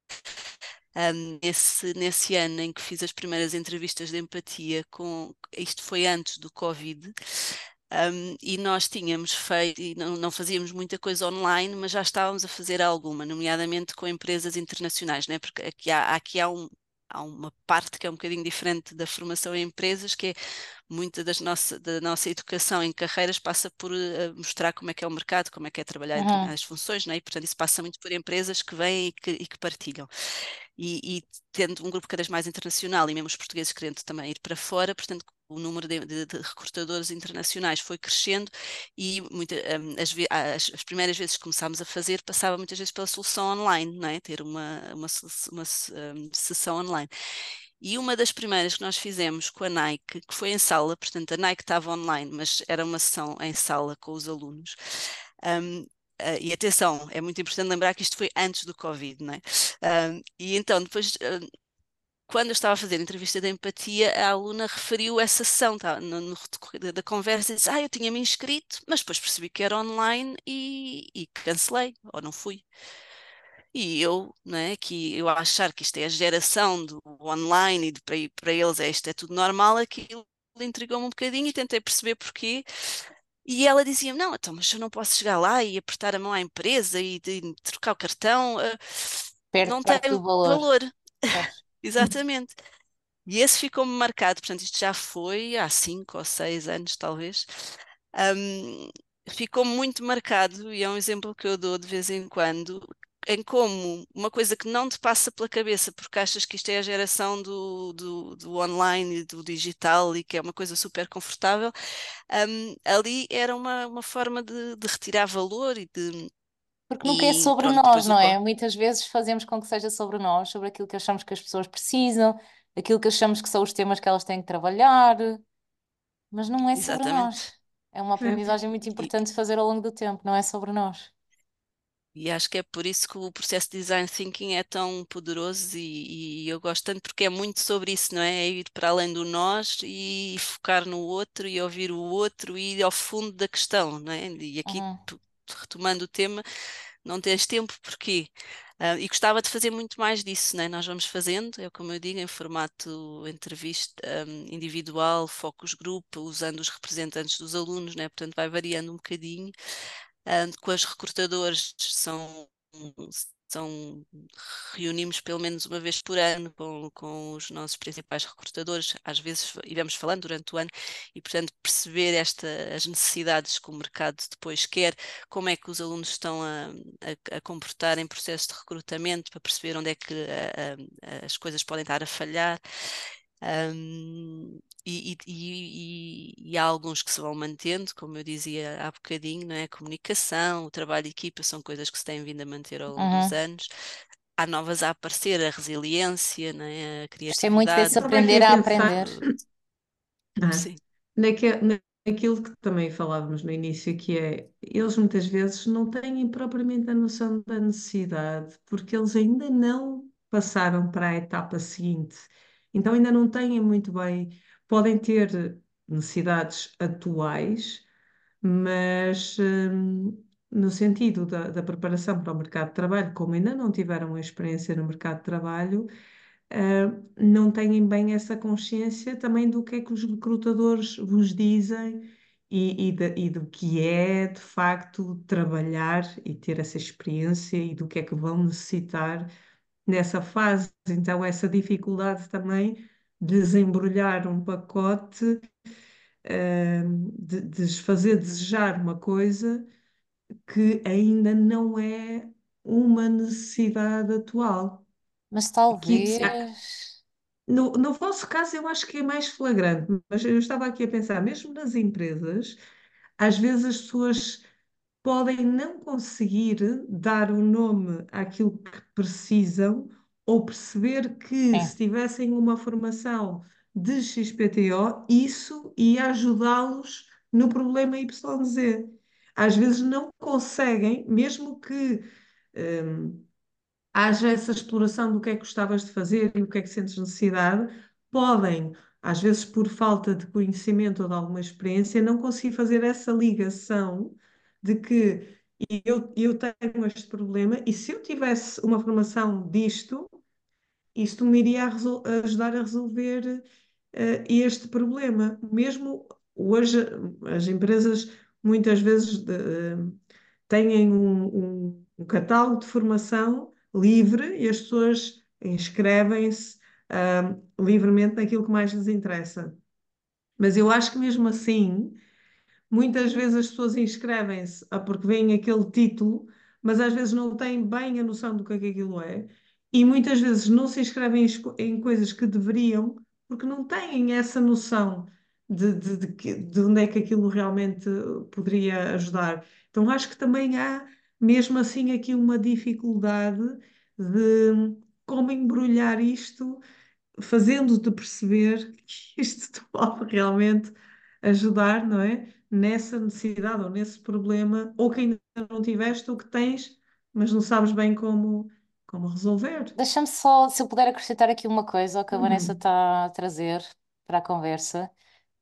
nesse ano em que fiz as primeiras entrevistas de empatia, isto foi antes do Covid. E nós tínhamos feito, e não fazíamos muita coisa online, mas já estávamos a fazer alguma, nomeadamente com empresas internacionais, né? Porque há uma parte que é um bocadinho diferente da formação em empresas, que é muita da nossa educação em carreiras passa por mostrar como é que é o mercado, como é que é trabalhar em Uhum. determinadas funções, né? E portanto isso passa muito por empresas que vêm e que partilham. E tendo um grupo cada vez mais internacional e mesmo os portugueses querendo também ir para fora, portanto, o número de recrutadores internacionais foi crescendo e as primeiras vezes que começámos a fazer passava muitas vezes pela solução online, não é? Ter uma sessão online. E uma das primeiras que nós fizemos com a Nike, que foi em sala, portanto a Nike estava online, mas era uma sessão em sala com os alunos. Um, e atenção, é muito importante lembrar que isto foi antes do Covid, não é? E então, depois, quando eu estava a fazer a entrevista de empatia, a aluna referiu essa sessão, tá, no decorrer da conversa, e disse: eu tinha-me inscrito, mas depois percebi que era online e cancelei, ou não fui. E eu, né, que eu a achar que isto é a geração do online e para eles isto é tudo normal, aquilo intrigou-me um bocadinho e tentei perceber porquê. E ela dizia: Não, então, mas eu não posso chegar lá e apertar a mão à empresa e trocar o cartão, Perde não tem parte do valor. valor. Pois. Exatamente. E esse ficou-me marcado, portanto, isto já foi há 5 ou 6 anos, talvez. Ahm, Ficou muito marcado e é um exemplo que eu dou de vez em quando, em como uma coisa que não te passa pela cabeça, porque achas que isto é a geração do online e do digital e que é uma coisa super confortável, ali era uma forma de retirar valor Porque nunca é e sobre pronto, nós, depois não é? Muitas vezes fazemos com que seja sobre nós, sobre aquilo que achamos que as pessoas precisam, aquilo que achamos que são os temas que elas têm que trabalhar, mas não é sobre exatamente. nós. É uma aprendizagem muito importante de fazer ao longo do tempo, não é sobre nós. E acho que é por isso que o processo de design thinking é tão poderoso e eu gosto tanto porque é muito sobre isso, não é? É ir para além do nós e focar no outro e ouvir o outro e ir ao fundo da questão, não é? E aqui, Uhum, retomando o tema, não tens tempo, porquê? E gostava de fazer muito mais disso, né? Nós vamos fazendo, é como eu digo, em formato entrevista, individual, focus group, usando os representantes dos alunos, né? Portanto, vai variando um bocadinho. Com as recrutadoras são reunimos pelo menos uma vez por ano com os nossos principais recrutadores, às vezes iremos falando durante o ano e, portanto, perceber as necessidades que o mercado depois quer, como é que os alunos estão a comportar em processo de recrutamento para perceber onde é que as coisas podem estar a falhar. E há alguns que se vão mantendo, como eu dizia há bocadinho, não é? A comunicação, o trabalho de equipa são coisas que se têm vindo a manter ao longo dos uhum. anos. Há novas a aparecer, a resiliência, não é? A Gostei muito desse criatividade. Estava aqui aprender a a pensar, aprender. ah, Sim, naquilo que também falávamos no início, que é, eles muitas vezes não têm propriamente a noção da necessidade, porque eles ainda não passaram para a etapa seguinte. Então ainda não têm muito bem, podem ter necessidades atuais, mas no sentido da preparação para o mercado de trabalho, como ainda não tiveram a experiência no mercado de trabalho, não têm bem essa consciência também do que é que os recrutadores vos dizem e do que é, de facto, trabalhar e ter essa experiência e do que é que vão necessitar nessa fase. Então, essa dificuldade também. desembrulhar um pacote, de fazer desejar uma coisa que ainda não é uma necessidade atual. Mas Aqui, talvez. no vosso caso, eu acho que é mais flagrante, mas eu estava aqui a pensar, mesmo nas empresas, às vezes as pessoas podem não conseguir dar o nome àquilo que precisam ou perceber que Sim. se tivessem uma formação de XPTO, isso ia ajudá-los no problema YZ. Às vezes não conseguem, mesmo que haja essa exploração do que é que gostavas de fazer e o que é que sentes necessidade, podem, às vezes por falta de conhecimento ou de alguma experiência, não conseguir fazer essa ligação de que eu tenho este problema e se eu tivesse uma formação disto, isto me iria ajudar a resolver este problema. Mesmo hoje, as empresas muitas vezes têm um catálogo de formação livre e as pessoas inscrevem-se livremente naquilo que mais lhes interessa. Mas eu acho que mesmo assim, muitas vezes as pessoas inscrevem-se porque veem aquele título, mas às vezes não têm bem a noção do que aquilo é, e muitas vezes não se inscrevem em coisas que deveriam, porque não têm essa noção de onde é que aquilo realmente poderia ajudar. Então acho que também há, mesmo assim, aqui uma dificuldade de como embrulhar isto fazendo-te perceber que isto te pode realmente ajudar, não é? Nessa necessidade ou nesse problema, ou que ainda não tiveste, ou que tens, mas não sabes bem como resolver. Deixa-me só, se eu puder acrescentar aqui uma coisa ao que a Vanessa Uhum. está a trazer para a conversa.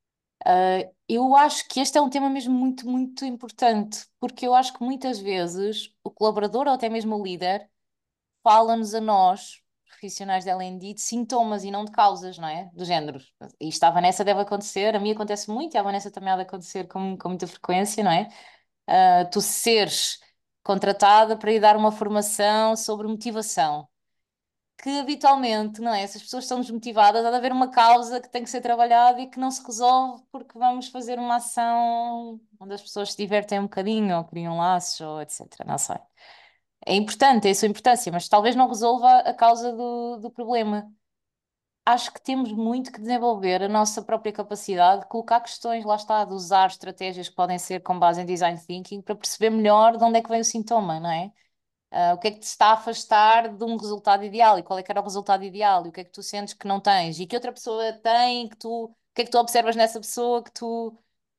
Eu acho que este é um tema mesmo muito, muito importante, porque eu acho que muitas vezes o colaborador ou até mesmo o líder fala-nos a nós, profissionais de L&D, de sintomas e não de causas, não é? Do género. Isto à Vanessa deve acontecer, a mim acontece muito e à Vanessa também há de acontecer com muita frequência, não é? Tu seres contratada para ir dar uma formação sobre motivação. Que habitualmente, não é? Se as pessoas estão desmotivadas, há de haver uma causa que tem que ser trabalhada e que não se resolve porque vamos fazer uma ação onde as pessoas se divertem um bocadinho ou criam laços ou etc. Não sei. É importante, é a sua importância, mas talvez não resolva a causa do problema. Acho que temos muito que desenvolver a nossa própria capacidade de colocar questões, lá está, de usar estratégias que podem ser com base em design thinking para perceber melhor de onde é que vem o sintoma, não é? O que é que te está a afastar de um resultado ideal e qual é que era o resultado ideal e o que é que tu sentes que não tens e que outra pessoa tem, o que é que tu observas nessa pessoa que tu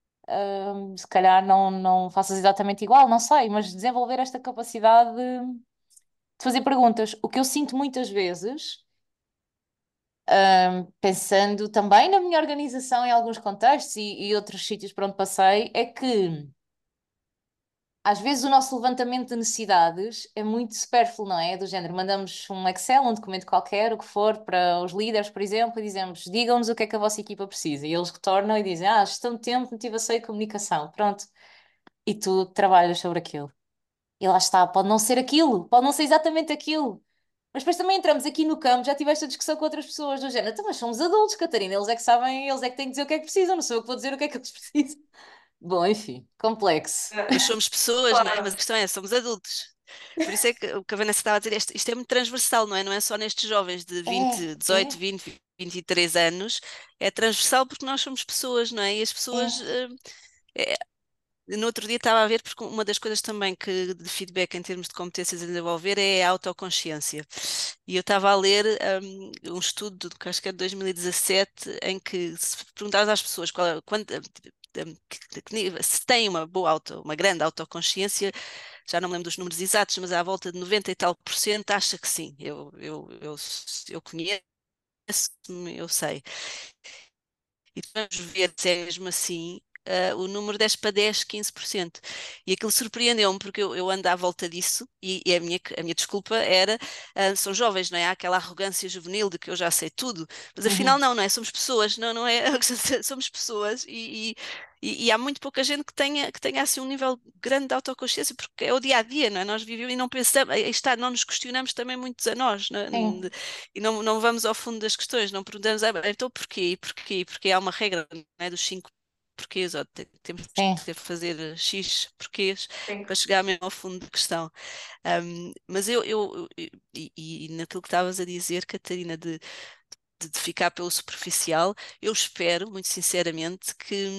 se calhar não faças exatamente igual, não sei, mas desenvolver esta capacidade de fazer perguntas. O que eu sinto muitas vezes, pensando também na minha organização em alguns contextos e outros sítios por onde passei, é que às vezes o nosso levantamento de necessidades é muito supérfluo, não é? Do género, mandamos um Excel, um documento qualquer, o que for, para os líderes, por exemplo, e dizemos, digam-nos o que é que a vossa equipa precisa. E eles retornam e dizem, gestão de tempo, motivação e comunicação. Pronto. E tu trabalhas sobre aquilo. E lá está, pode não ser aquilo, pode não ser exatamente aquilo. Mas depois também entramos aqui no campo, já tiveste a discussão com outras pessoas do género, então, mas somos adultos, Catarina, eles é que sabem, eles é que têm que dizer o que é que precisam, não sou eu que vou dizer o que é que eles precisam. Bom, enfim, complexo. Mas somos pessoas, não é? Mas a questão é, somos adultos. Por isso é que o que a Vanessa estava a dizer, isto é muito transversal, não é? Não é só nestes jovens de É, 20, 18, é, 20, 23 anos, é transversal porque nós somos pessoas, não é? E as pessoas, é. no outro dia estava a ver, porque uma das coisas também que de feedback em termos de competências a desenvolver é a autoconsciência. E eu estava a ler um estudo, que acho que é de 2017, em que se perguntavas às pessoas se têm uma boa uma grande autoconsciência, já não me lembro dos números exatos, mas à volta de 90 e tal por cento acha que sim. Eu conheço-me, eu sei. E vamos ver se é mesmo assim. o número desce para 10, 15%. E aquilo surpreendeu-me, porque eu ando à volta disso, e a minha desculpa era, são jovens, não é? Há aquela arrogância juvenil de que eu já sei tudo, mas afinal não é? Somos pessoas, não é? Somos pessoas e há muito pouca gente que tenha assim um nível grande de autoconsciência, porque é o dia a dia, não é? Nós vivemos e não pensamos, aí está, não nos questionamos também muitos a nós, não é? Sim, E não vamos ao fundo das questões, não perguntamos, então porquê? Porquê? Porque há uma regra, não é? Dos 5 porquês, ou temos sim. que fazer X porquês Sim. para chegar mesmo ao fundo da questão. Mas e naquilo que estavas a dizer, Catarina, de ficar pelo superficial, eu espero, muito sinceramente,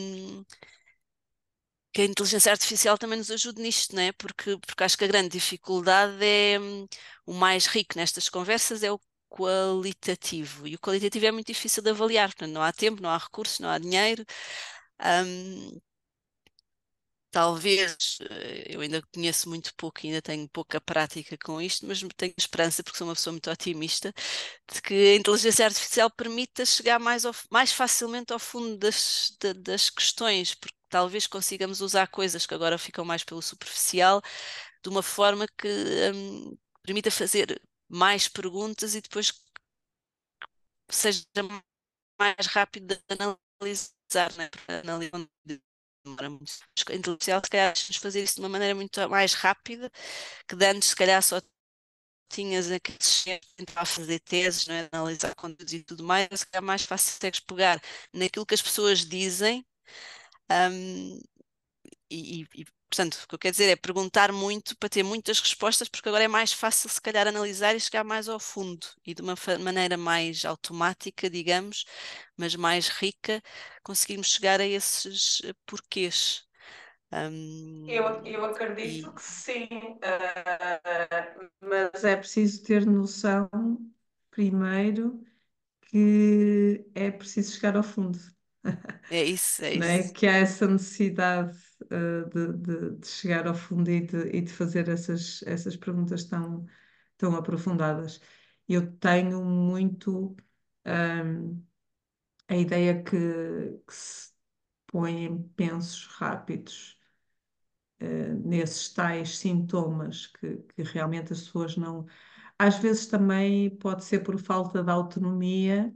que a inteligência artificial também nos ajude nisto, não é? Porque acho que a grande dificuldade é o mais rico nestas conversas é o qualitativo. E o qualitativo é muito difícil de avaliar, portanto, não há tempo, não há recursos, não há dinheiro. Hum, Talvez, eu ainda conheço muito pouco, ainda tenho pouca prática com isto, mas tenho esperança, porque sou uma pessoa muito otimista, de que a inteligência artificial permita chegar mais facilmente ao fundo das questões, porque talvez consigamos usar coisas que agora ficam mais pelo superficial, de uma forma que permita fazer mais perguntas e depois seja mais rápido de analisar, né? Para analisar demora muito. A inteligência artificial, se calhar, nos fazer isso de uma maneira muito mais rápida, que de antes, se calhar, só tinhas aqueles tentar fazer teses, não é? Analisar conteúdos e tudo mais, se calhar mais fácil consegues pegar naquilo que as pessoas dizem, hum, portanto, o que eu quero dizer é perguntar muito para ter muitas respostas, porque agora é mais fácil, se calhar, analisar e chegar mais ao fundo e de uma maneira mais automática, digamos, mas mais rica, conseguirmos chegar a esses porquês. Eu acredito E que sim, mas é preciso ter noção, primeiro, que é preciso chegar ao fundo, é isso, é não é? isso. Que há essa necessidade, de chegar ao fundo e de fazer essas perguntas tão aprofundadas. Eu tenho muito, a ideia que se põe em pensos rápidos, nesses tais sintomas que realmente as pessoas não. Às vezes também pode ser por falta de autonomia,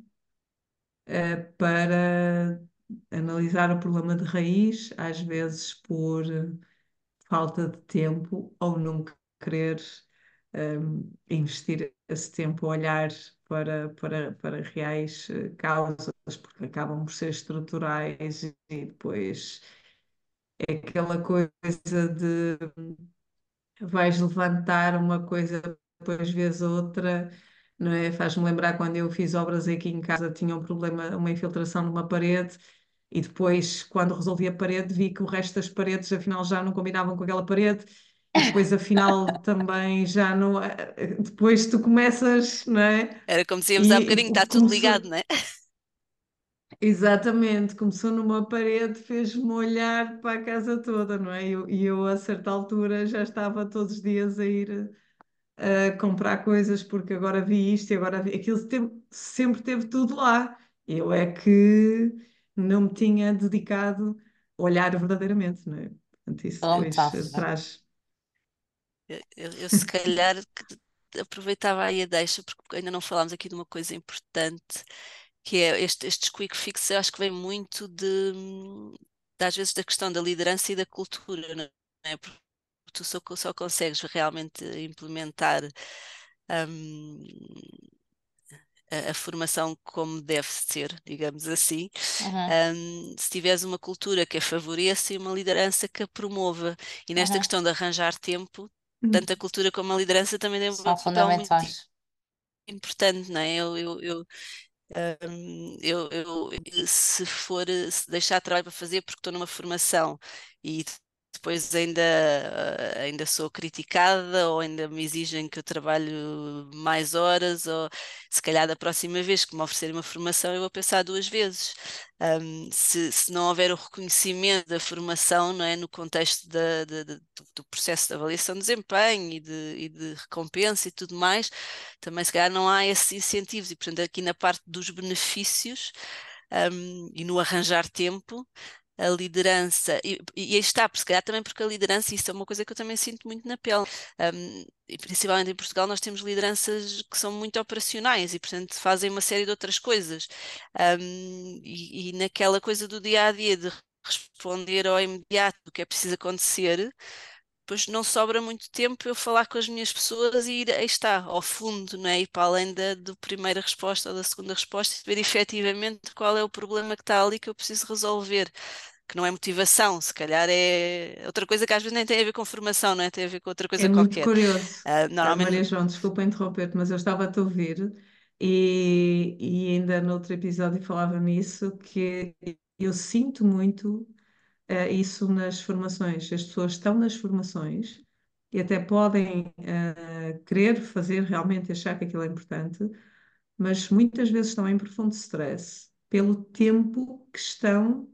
para analisar o problema de raiz, às vezes por falta de tempo ou não querer, investir esse tempo a olhar para reais, causas, porque acabam por ser estruturais e depois é aquela coisa de vais levantar uma coisa, depois vês outra, não é? Faz-me lembrar quando eu fiz obras aqui em casa, tinha um problema, uma infiltração numa parede, e depois, quando resolvi a parede, vi que o resto das paredes afinal já não combinavam com aquela parede. E depois, afinal, também já não. Depois tu começas, não é? Era como dizíamos há E bocadinho, está tudo ligado, começou. não é? Exatamente, começou numa parede, fez-me olhar para a casa toda, não é? E eu, a certa altura, já estava todos os dias a ir a comprar coisas porque agora vi isto e agora vi aquilo, sempre teve tudo lá. Eu é que não me tinha dedicado a olhar verdadeiramente, não é? Portanto, isso Boa depois, metáfora. traz. Eu se calhar aproveitava aí a deixa, porque ainda não falámos aqui de uma coisa importante, que é estes quick fixes, eu acho que vem muito às vezes da questão da liderança e da cultura, não é? Porque tu só consegues realmente implementar hum, a formação como deve ser, digamos assim, Uhum, se tiveres uma cultura que a favoreça e uma liderança que a promova. E nesta uhum. questão de arranjar tempo, tanto a cultura como a liderança também têm um São papel muito fundamentais. importante, não é? Se deixar trabalho para fazer porque estou numa formação e depois ainda sou criticada ou ainda me exigem que eu trabalho mais horas, ou se calhar da próxima vez que me oferecerem uma formação eu vou pensar duas vezes. Se não houver o reconhecimento da formação, não é, no contexto do processo de avaliação de desempenho e de recompensa e tudo mais, também se calhar não há esses incentivos e portanto aqui na parte dos benefícios, e no arranjar tempo, a liderança, e aí está, por se calhar também porque a liderança, isso é uma coisa que eu também sinto muito na pele, e principalmente em Portugal nós temos lideranças que são muito operacionais e portanto fazem uma série de outras coisas. E naquela coisa do dia a dia de responder ao imediato do que é preciso acontecer, depois não sobra muito tempo eu falar com as minhas pessoas e ir, aí está, ao fundo, não é? Ir para além da primeira resposta ou da segunda resposta e ver efetivamente qual é o problema que está ali que eu preciso resolver. Que não é motivação, se calhar é outra coisa que às vezes nem tem a ver com formação, não é? Tem a ver com outra É coisa muito qualquer. curioso. Maria Normalmente, João, desculpa interromper-te, mas eu estava-te a ouvir e ainda no outro episódio falava nisso, que eu sinto muito isso nas formações. As pessoas estão nas formações e até podem querer fazer realmente, achar que aquilo é importante, mas muitas vezes estão em profundo stress pelo tempo que estão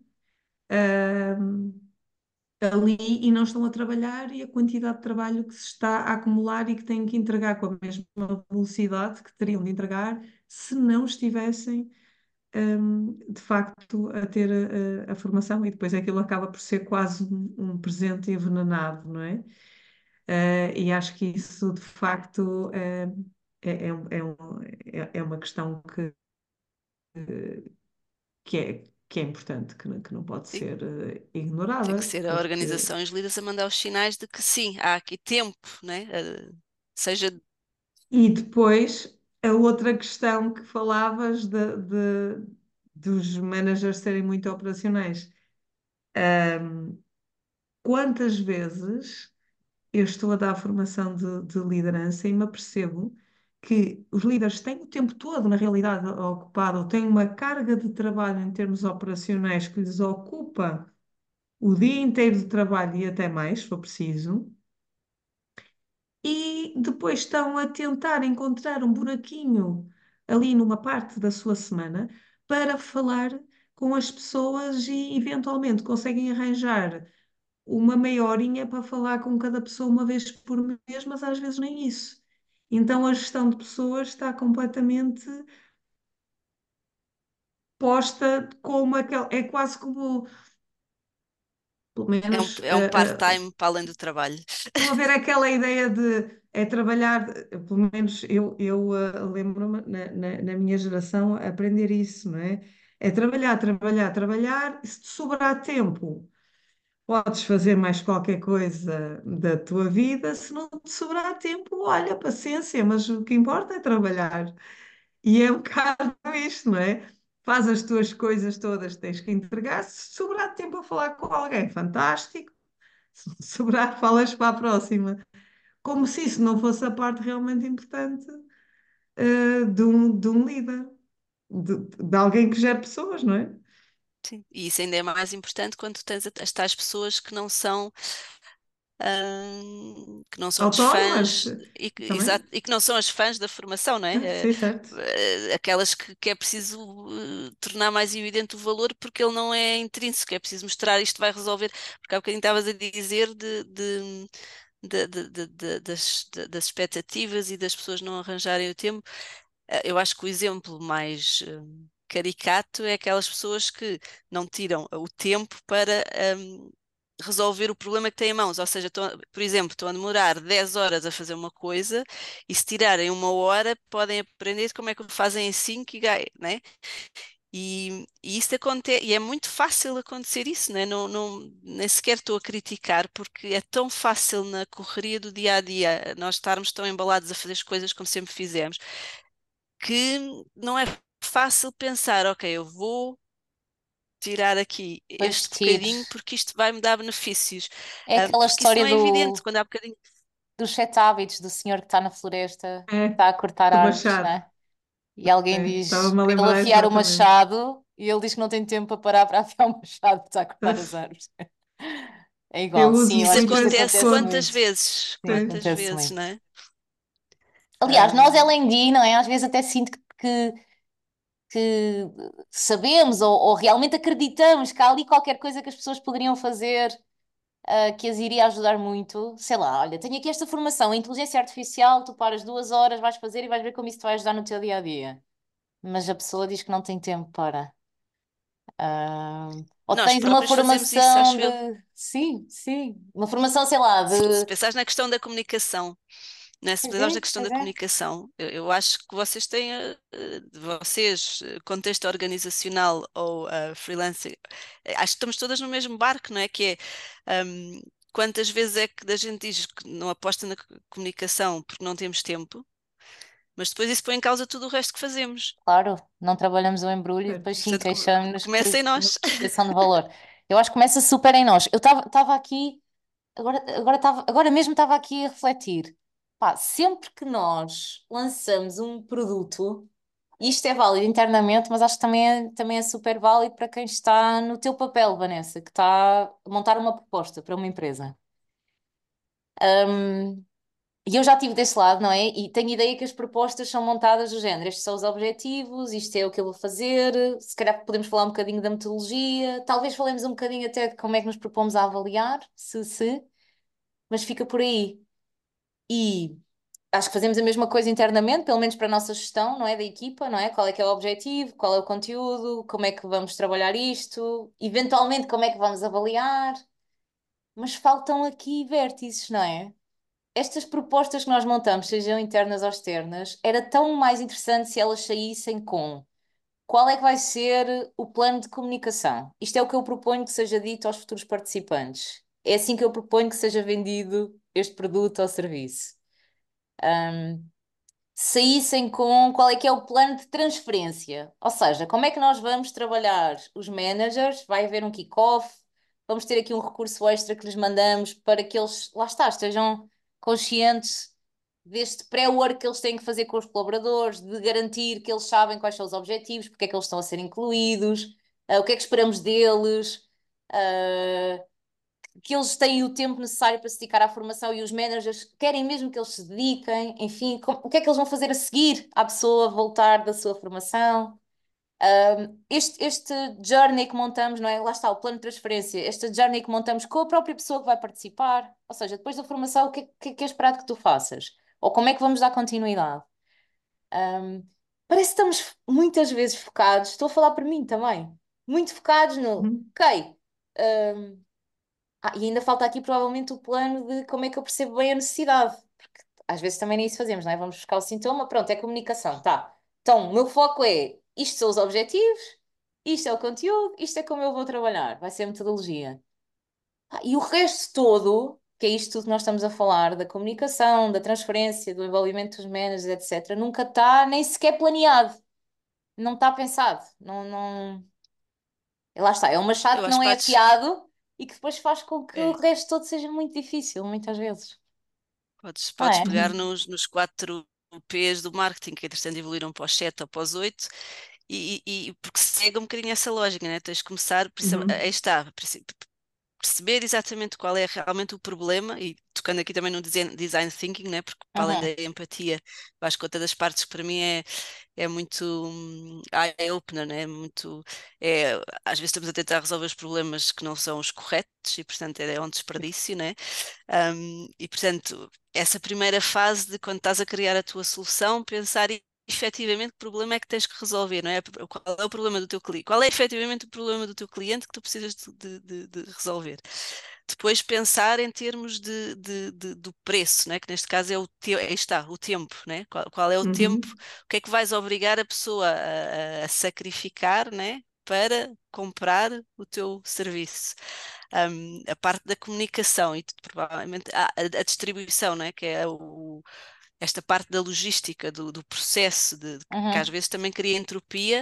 ali e não estão a trabalhar e a quantidade de trabalho que se está a acumular e que têm que entregar com a mesma velocidade que teriam de entregar se não estivessem, de facto, a ter a formação e depois aquilo acaba por ser quase um presente envenenado, não é? E acho que isso, de facto, é uma questão que é importante, que não pode sim, ser tem que ignorada, ser a porque organização e os líderes a mandar os sinais de que sim, há aqui tempo, né? Seja E depois, a outra questão que falavas dos managers serem muito operacionais. Quantas vezes eu estou a dar formação de liderança e me apercebo que os líderes têm o tempo todo, na realidade, ocupado, têm uma carga de trabalho em termos operacionais que lhes ocupa o dia inteiro de trabalho e até mais, se for preciso, e depois estão a tentar encontrar um buraquinho ali numa parte da sua semana para falar com as pessoas e eventualmente conseguem arranjar uma meia horinha para falar com cada pessoa uma vez por mês, mas às vezes nem isso. Então a gestão de pessoas está completamente posta como aquele, é quase como, pelo menos, é um part-time para além do trabalho. estão a ver aquela ideia de trabalhar, pelo menos eu lembro-me na minha geração aprender isso, não é? É trabalhar, trabalhar, trabalhar, e se te sobrar tempo, podes fazer mais qualquer coisa da tua vida, se não te sobrar tempo, olha, paciência, mas o que importa é trabalhar. E é um bocado isto, não é? Faz as tuas coisas todas que tens que entregar, se sobrar tempo a falar com alguém, fantástico, se não sobrar, falas para a próxima. Como se isso não fosse a parte realmente importante, de um líder, de alguém que gera pessoas, não é? Sim. E isso ainda é mais importante quando tens as tais pessoas que não são os Autónomas, fãs e que, também. exato, e que não são as fãs da formação, não é? Sim, certo. Aquelas que é preciso tornar mais evidente o valor porque ele não é intrínseco, é preciso mostrar isto vai resolver. Porque há bocadinho estavas a dizer das expectativas e das pessoas não arranjarem o tempo. Eu acho que o exemplo mais caricato é aquelas pessoas que não tiram o tempo para resolver o problema que têm em mãos. Ou seja, por exemplo, estão a demorar 10 horas a fazer uma coisa e se tirarem uma hora podem aprender como é que o fazem em 5 né? E isso acontece, e é muito fácil acontecer isso, né? Não, nem sequer estou a criticar, porque é tão fácil na correria do dia a dia nós estarmos tão embalados a fazer as coisas como sempre fizemos que não é fácil pensar, ok, eu vou tirar aqui Para este vestir. bocadinho porque isto vai me dar benefícios. É aquela Porque isso história não é evidente do, quando há bocadinho. dos 7 hábitos do senhor que está na floresta, É, está a cortar do árvores, Machado. né? E alguém diz Estava-me a para ele lembrar afiar o exatamente. machado e ele diz que não tem tempo para parar para afiar o machado, está a cortar as árvores. É Eu igual, sim, uso eu Isso acho que muito isto esse acontece acontece conto. quantas muito. vezes? Sim, Sim. Quantas acontece vezes, muito. não é? Aliás, nós, Ahm, LND, não é? Às vezes até sinto que sabemos ou realmente acreditamos que há ali qualquer coisa que as pessoas poderiam fazer, que as iria ajudar muito. Sei lá, olha, tenho aqui esta formação, a inteligência artificial, tu paras 2 horas, vais fazer e vais ver como isso te vai ajudar no teu dia a dia. Mas a pessoa diz que não tem tempo para. Ah, ou Nós tens uma próprios fazemos isso, formação acho eu. de. Sim, sim. Uma formação, sei lá, Se de. pensares na questão da comunicação, né? Se Pois pensares na é, questão pois da é. comunicação, eu acho que vocês têm, contexto organizacional ou freelancer, acho que estamos todas no mesmo barco, não é? Que é, quantas vezes é que a gente diz que não aposta na comunicação porque não temos tempo, mas depois isso põe em causa tudo o resto que fazemos. Claro, não trabalhamos o embrulho e depois Certo. sim Portanto, queixamos começa em por nós. criação de valor. Eu acho que começa super em nós. Eu estava aqui, agora mesmo estava aqui a refletir. Pá, sempre que nós lançamos um produto, isto é válido internamente, mas acho que também é super válido para quem está no teu papel, Vanessa, que está a montar uma proposta para uma empresa. E eu já estive desse lado, não é? E tenho ideia que as propostas são montadas do género. Estes são os objetivos, isto é o que eu vou fazer. Se calhar podemos falar um bocadinho da metodologia. Talvez falemos um bocadinho até de como é que nos propomos a avaliar, mas fica por aí. E acho que fazemos a mesma coisa internamente, pelo menos para a nossa gestão, não é? Da equipa, não é? Qual é que é o objetivo, qual é o conteúdo, como é que vamos trabalhar isto, eventualmente como é que vamos avaliar. Mas faltam aqui vértices, não é? Estas propostas que nós montamos, sejam internas ou externas, era tão mais interessante se elas saíssem com qual é que vai ser o plano de comunicação. Isto é o que eu proponho que seja dito aos futuros participantes. É assim que eu proponho que seja vendido este produto ou serviço. Saíssem com qual é que é o plano de transferência. Ou seja, como é que nós vamos trabalhar os managers? Vai haver um kick-off, vamos ter aqui um recurso extra que lhes mandamos para que eles, lá está, estejam conscientes deste pré-work que eles têm que fazer com os colaboradores, de garantir que eles sabem quais são os objetivos, porque é que eles estão a ser incluídos, o que é que esperamos deles. ah, que eles têm o tempo necessário para se dedicar à formação e os managers querem mesmo que eles se dediquem, enfim, o que é que eles vão fazer a seguir à pessoa voltar da sua formação. Este journey que montamos, não é? Lá está, o plano de transferência, esta journey que montamos com a própria pessoa que vai participar, ou seja, depois da formação, o que é esperado que tu faças? Ou como é que vamos dar continuidade? Um, Parece que estamos muitas vezes focados, estou a falar por mim também, muito focados no, Uhum. ok, e ainda falta aqui provavelmente o plano de como é que eu percebo bem a necessidade. Porque às vezes também nem isso fazemos, não é? Vamos buscar o sintoma, pronto, é comunicação, tá. Então, o meu foco é isto são os objetivos, isto é o conteúdo, isto é como eu vou trabalhar, vai ser a metodologia. E o resto todo, que é isto tudo que nós estamos a falar, da comunicação, da transferência, do envolvimento dos managers, etc., nunca está nem sequer planeado, não está pensado, não. Lá está, é um machado Eu que acho não que é podes. afiado e que depois faz com que o É. resto todo seja muito difícil, muitas vezes. Não Podes é? pegar nos 4 P's do marketing, que entretanto evoluíram para os 7 ou para os 8, porque segue um bocadinho essa lógica, né? Tens de começar, aí Uhum. está, perceber exatamente qual é realmente o problema, e tocando aqui também no design thinking, né? Porque para além da Uhum. empatia, vais com outra das partes que para mim é muito eye-opener, né? Às vezes estamos a tentar resolver os problemas que não são os corretos e, portanto, é um desperdício, né? E, portanto, essa primeira fase de quando estás a criar a tua solução, pensar efetivamente que problema é que tens que resolver, não é? Qual é o problema do teu cliente? Qual é efetivamente o problema do teu cliente que tu precisas de resolver? Depois pensar em termos do preço, né? Que neste caso é aí está, o tempo, né? Qual é o tempo? Uhum. O que é que vais obrigar a pessoa a sacrificar, né? Para comprar o teu serviço. A parte da comunicação e provavelmente a distribuição, né? Que é esta parte da logística, do processo, que às Uhum. vezes também cria entropia,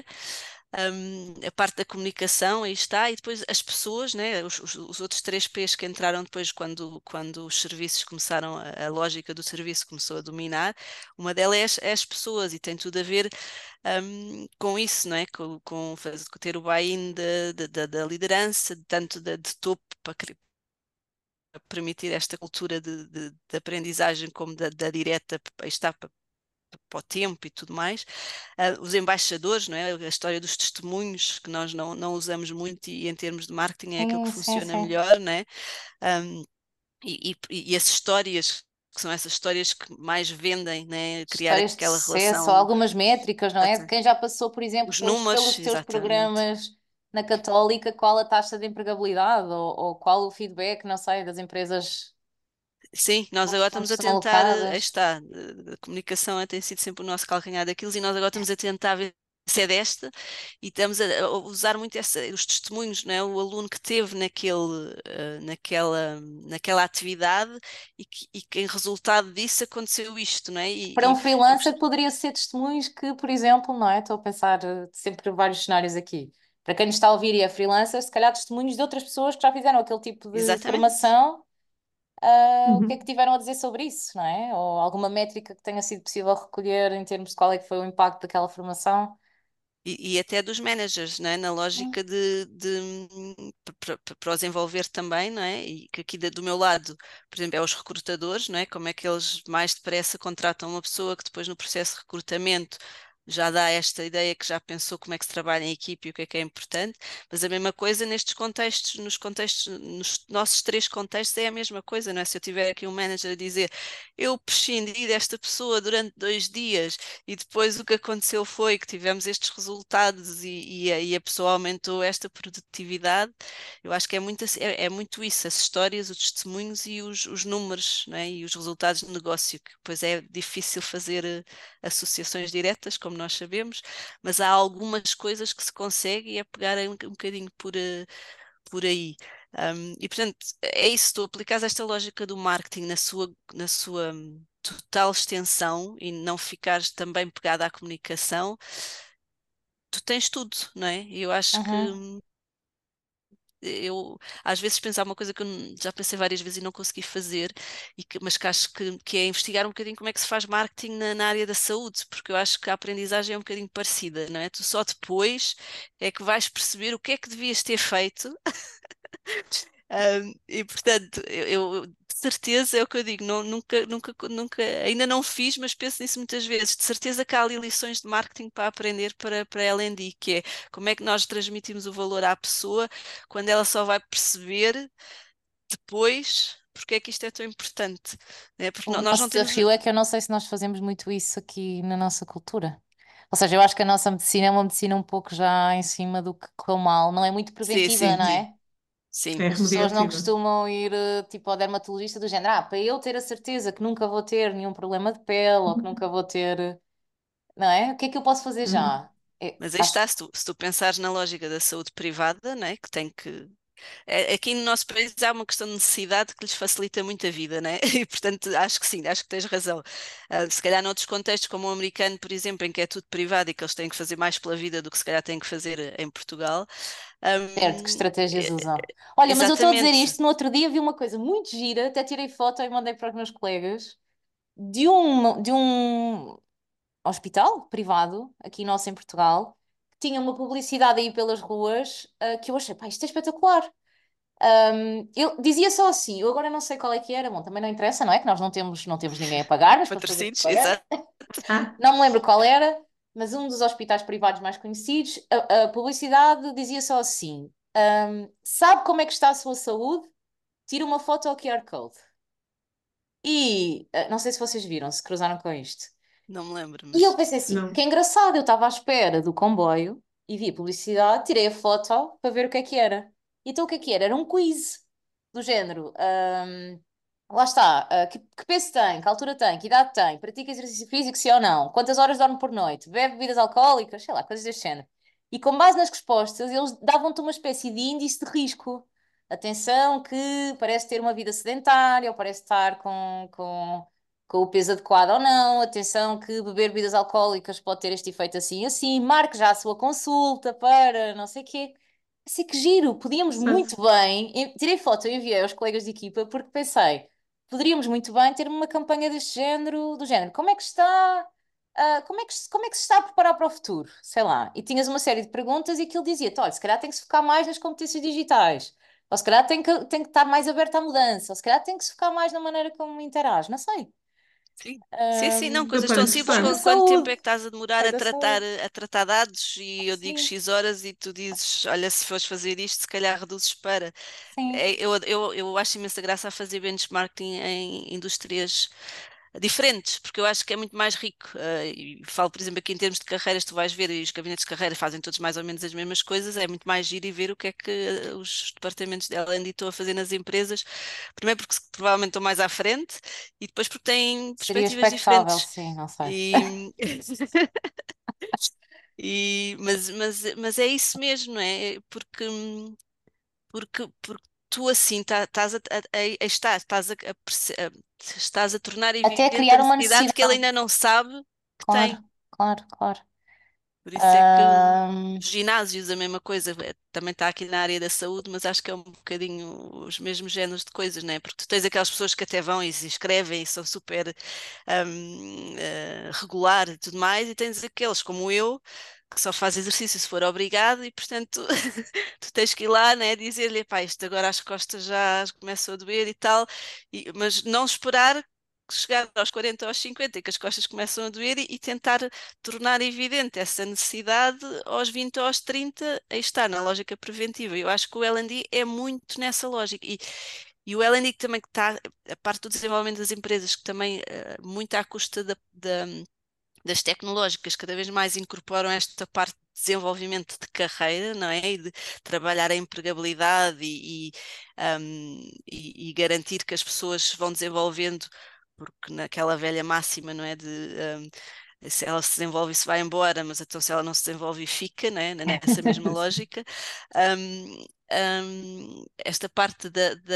a parte da comunicação, aí está, e depois as pessoas, né, os outros 3 P's que entraram depois quando os serviços começaram, a lógica do serviço começou a dominar, uma delas é as pessoas e tem tudo a ver com isso, não é? Com ter o buy-in da liderança, tanto de topo para permitir esta cultura de aprendizagem como da direta, aí está, para o tempo e tudo mais. Os embaixadores, não é? A história dos testemunhos, que nós não usamos muito e em termos de marketing é aquilo que Sim, sim, funciona sim. melhor, não é? Um, e as histórias, que são essas histórias que mais vendem, né? Criar Histórias de aquela sucesso, ou relação. algumas métricas, não é? De Exata. quem já passou, por exemplo, Os pelos números, teus exatamente. programas na Católica qual a taxa de empregabilidade ou qual o feedback, não sei, das empresas Sim, nós agora onde estamos a estão tentar, aí alocadas. está, a comunicação tem sido sempre o nosso calcanhar daquilo e nós agora estamos a tentar ver se é desta e estamos a usar muito os testemunhos, não é? O aluno que teve naquela atividade e que em resultado disso aconteceu isto, não é? Para um Eu freelancer poderia ser testemunhos que, por exemplo, não é? Estou a pensar sempre vários cenários aqui. Para quem nos está a ouvir e é freelancer, se calhar testemunhos de outras pessoas que já fizeram aquele tipo de exatamente. formação, o que é que Uhum. tiveram a dizer sobre isso, não é? Ou alguma métrica que tenha sido possível recolher em termos de qual é que foi o impacto daquela formação. E até dos managers, não é? Na lógica para os envolver também, não é? E que aqui do meu lado, por exemplo, é os recrutadores, não é? Como é que eles mais depressa contratam uma pessoa que depois no processo de recrutamento já dá esta ideia que já pensou como é que se trabalha em equipe e o que é importante, mas a mesma coisa nestes contextos, nos nossos três contextos é a mesma coisa, não é? Se eu tiver aqui um manager a dizer eu prescindi desta pessoa durante 2 dias e depois o que aconteceu foi que tivemos estes resultados e a pessoa aumentou esta produtividade. Eu acho que é muito isso, as histórias, os testemunhos e os números, né? E os resultados de negócio, que depois é difícil fazer associações diretas, como nós sabemos, mas há algumas coisas que se consegue e é pegar um bocadinho por aí. E portanto, é isso, tu aplicas esta lógica do marketing na sua total extensão e não ficares também pegada à comunicação, tu tens tudo, não é? E eu acho que Uhum. eu às vezes pensar uma coisa que eu já pensei várias vezes e não consegui fazer, mas que acho que é investigar um bocadinho como é que se faz marketing na área da saúde, porque eu acho que a aprendizagem é um bocadinho parecida, não é? Tu só depois é que vais perceber o que é que devias ter feito. E portanto, de certeza é o que eu digo, nunca, ainda não fiz, mas penso nisso muitas vezes. De certeza que há ali lições de marketing para aprender para L&D, que é como é que nós transmitimos o valor à pessoa quando ela só vai perceber depois porque é que isto é tão importante, né? Porque O nós não nosso temos. desafio é que eu não sei se nós fazemos muito isso aqui na nossa cultura. Ou seja, eu acho que a nossa medicina é uma medicina um pouco já em cima do que correu mal. Não é muito Sim, preventiva, sim, não é? sim. É As pessoas não remediativa. costumam ir tipo ao dermatologista do género, para eu ter a certeza que nunca vou ter nenhum problema de pele ou que nunca vou ter, não é? O que é que eu posso fazer Uhum. já? É, Mas aí acho está, se tu pensares na lógica da saúde privada, né, que tem que. Aqui no nosso país há uma questão de necessidade que lhes facilita muito a vida, né? E portanto acho que sim, acho que tens razão. Se calhar noutros contextos, como o americano, por exemplo, em que é tudo privado e que eles têm que fazer mais pela vida do que se calhar têm que fazer em Portugal. certo que hum, estratégias é- usam. Olha, mas eu estou a dizer Exatamente, isto, no outro dia vi uma coisa muito gira, até tirei foto e mandei para os meus colegas, de um hospital privado, aqui nosso em Portugal, que tinha uma publicidade aí pelas ruas, que eu achei, pá, isto é espetacular. Eu dizia só assim, eu agora não sei qual é que era, bom, também não interessa, não é? Que nós não temos ninguém a pagar-nos para fazer patrocínios, propaganda. exato. Ah, Não me lembro qual era, mas um dos hospitais privados mais conhecidos, a publicidade dizia só assim: sabe como é que está a sua saúde? Tira uma foto ao QR Code. E não sei se vocês viram, se cruzaram com isto. Não me lembro, E eu mas pensei assim, que não. engraçado, eu estava à espera do comboio e vi a publicidade, tirei a foto para ver o que é que era. Então o que é que era? Era um quiz do género. Lá está, que peso tem, que altura tem, que idade tem, pratica exercício físico, sim ou não, quantas horas dorme por noite, bebe bebidas alcoólicas, sei lá, coisas deste género. E com base nas respostas, eles davam-te uma espécie de índice de risco. Atenção que parece ter uma vida sedentária ou parece estar com o peso adequado ou não. Atenção que beber bebidas alcoólicas pode ter este efeito assim e assim. Marque já a sua consulta para não sei o quê. Assim que giro, podíamos Interessante. muito bem. Tirei foto e enviei aos colegas de equipa porque pensei, poderíamos muito bem ter uma campanha deste género, do género, como é que está, como é que se está a preparar para o futuro? Sei lá. E tinhas uma série de perguntas e aquilo dizia-te, olha, se calhar tem que se focar mais nas competências digitais. Ou se calhar tem que estar mais aberto à mudança, ou se calhar tem que se focar mais na maneira como interage, não sei. sim. Sim, sim, não, coisas Super tão simples Foi da interessante. quanto tempo saúde. é que estás a demorar Foi a da tratar, saúde. a tratar dados e eu digo Sim, X horas e tu dizes, olha, se fores fazer isto, se calhar reduzes para. sim. Eu acho imensa graça a fazer benchmarking em indústrias diferentes, porque eu acho que é muito mais rico. E falo, por exemplo, aqui em termos de carreiras, tu vais ver, e os gabinetes de carreira fazem todos mais ou menos as mesmas coisas, é muito mais giro e ver o que é que os departamentos de L&D estão a fazer nas empresas. Primeiro porque provavelmente estão mais à frente e depois porque têm Seria perspectivas expectável, diferentes. sim, não sei. E, mas é isso mesmo, não é? Porque tu assim estás a tornar Até evidente a criar uma necessidade que ele necessidade. ainda não sabe que tem. Claro, claro, claro. Por isso é que Ahm, os ginásios, a mesma coisa, também está aqui na área da saúde, mas acho que é um bocadinho os mesmos géneros de coisas, não é? Porque tu tens aquelas pessoas que até vão e se inscrevem e são super regular e tudo mais, e tens aqueles como eu, que só faz exercício se for obrigado, e portanto tu tens que ir lá, né, dizer-lhe, pá, isto agora as costas já começam a doer e tal, mas não esperar chegar aos 40 ou aos 50 e que as costas começam a doer e tentar tornar evidente essa necessidade aos 20 ou aos 30, aí está, na lógica preventiva. Eu acho que o L&D é muito nessa lógica. E o L&D também que está, a parte do desenvolvimento das empresas, que também muito à custa das tecnológicas, cada vez mais incorporam esta parte de desenvolvimento de carreira, não é? E de trabalhar a empregabilidade e garantir que as pessoas vão desenvolvendo, porque naquela velha máxima, não é? Se ela se desenvolve e se vai embora, mas então se ela não se desenvolve e fica, né? Nessa mesma lógica. Esta parte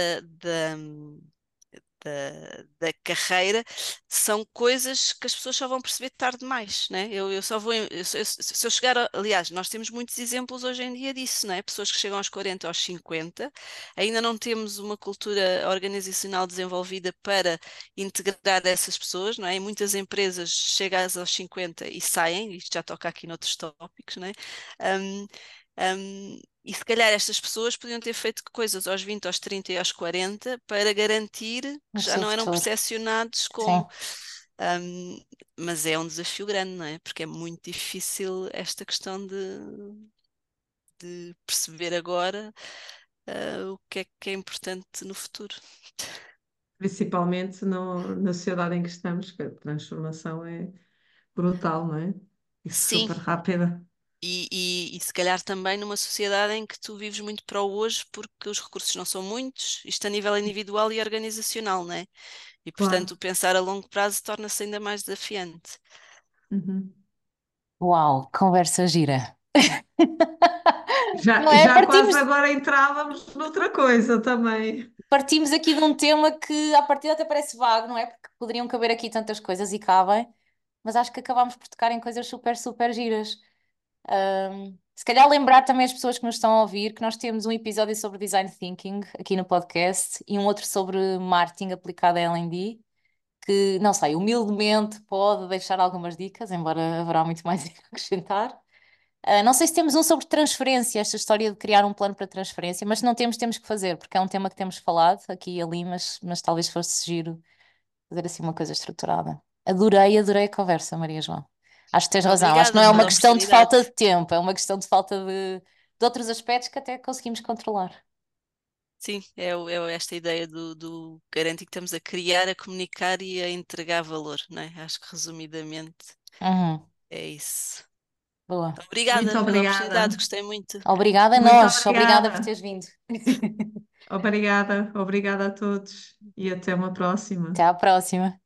da carreira são coisas que as pessoas só vão perceber tarde demais, né? Eu só vou, se eu chegar, aliás, nós temos muitos exemplos hoje em dia disso, né? Pessoas que chegam aos 40, aos 50, ainda não temos uma cultura organizacional desenvolvida para integrar essas pessoas, não é? Em muitas empresas chegas aos 50 e saem, isto já toca aqui noutros tópicos, né? Um, e se calhar estas pessoas podiam ter feito coisas aos 20, aos 30 e aos 40 para garantir no que já seu não eram futuro. percepcionados Sim. como. hum, mas é um desafio grande, não é? Porque é muito difícil esta questão de perceber agora o que é importante no futuro. Principalmente na sociedade em que estamos, que a transformação é brutal, não é? E Sim, super rápida. e se calhar também numa sociedade em que tu vives muito para o hoje porque os recursos não são muitos, isto a nível individual e organizacional, não é? E Claro. portanto, pensar a longo prazo torna-se ainda mais desafiante. Uhum. Uau, conversa gira. Já, Não é? já quase Partimos, agora entrávamos noutra coisa também. partimos aqui de um tema que à partida até parece vago, não é? Porque poderiam caber aqui tantas coisas e cabem, mas acho que acabámos por tocar em coisas super, super giras. Se calhar lembrar também as pessoas que nos estão a ouvir que nós temos um episódio sobre design thinking aqui no podcast e um outro sobre marketing aplicado a L&D, que, não sei, humildemente pode deixar algumas dicas, embora haverá muito mais a acrescentar. Não sei se temos um sobre transferência, esta história de criar um plano para transferência, mas se não temos, temos que fazer, porque é um tema que temos falado aqui e ali, mas talvez fosse giro fazer assim uma coisa estruturada. Adorei, adorei a conversa, Maria João. Acho que tens razão. Acho que não Obrigada é uma pela questão de oportunidade. falta de tempo, é uma questão de falta de outros aspectos que até conseguimos controlar. Sim, esta ideia do garantir que estamos a criar, a comunicar e a entregar valor, não é? Acho que resumidamente Uhum, é isso. boa. Muito Obrigada pela oportunidade, obrigada. gostei muito. Obrigada a Muito nós, obrigada por obrigada. teres vindo. Obrigada. Obrigada a todos e até uma próxima. Até à próxima.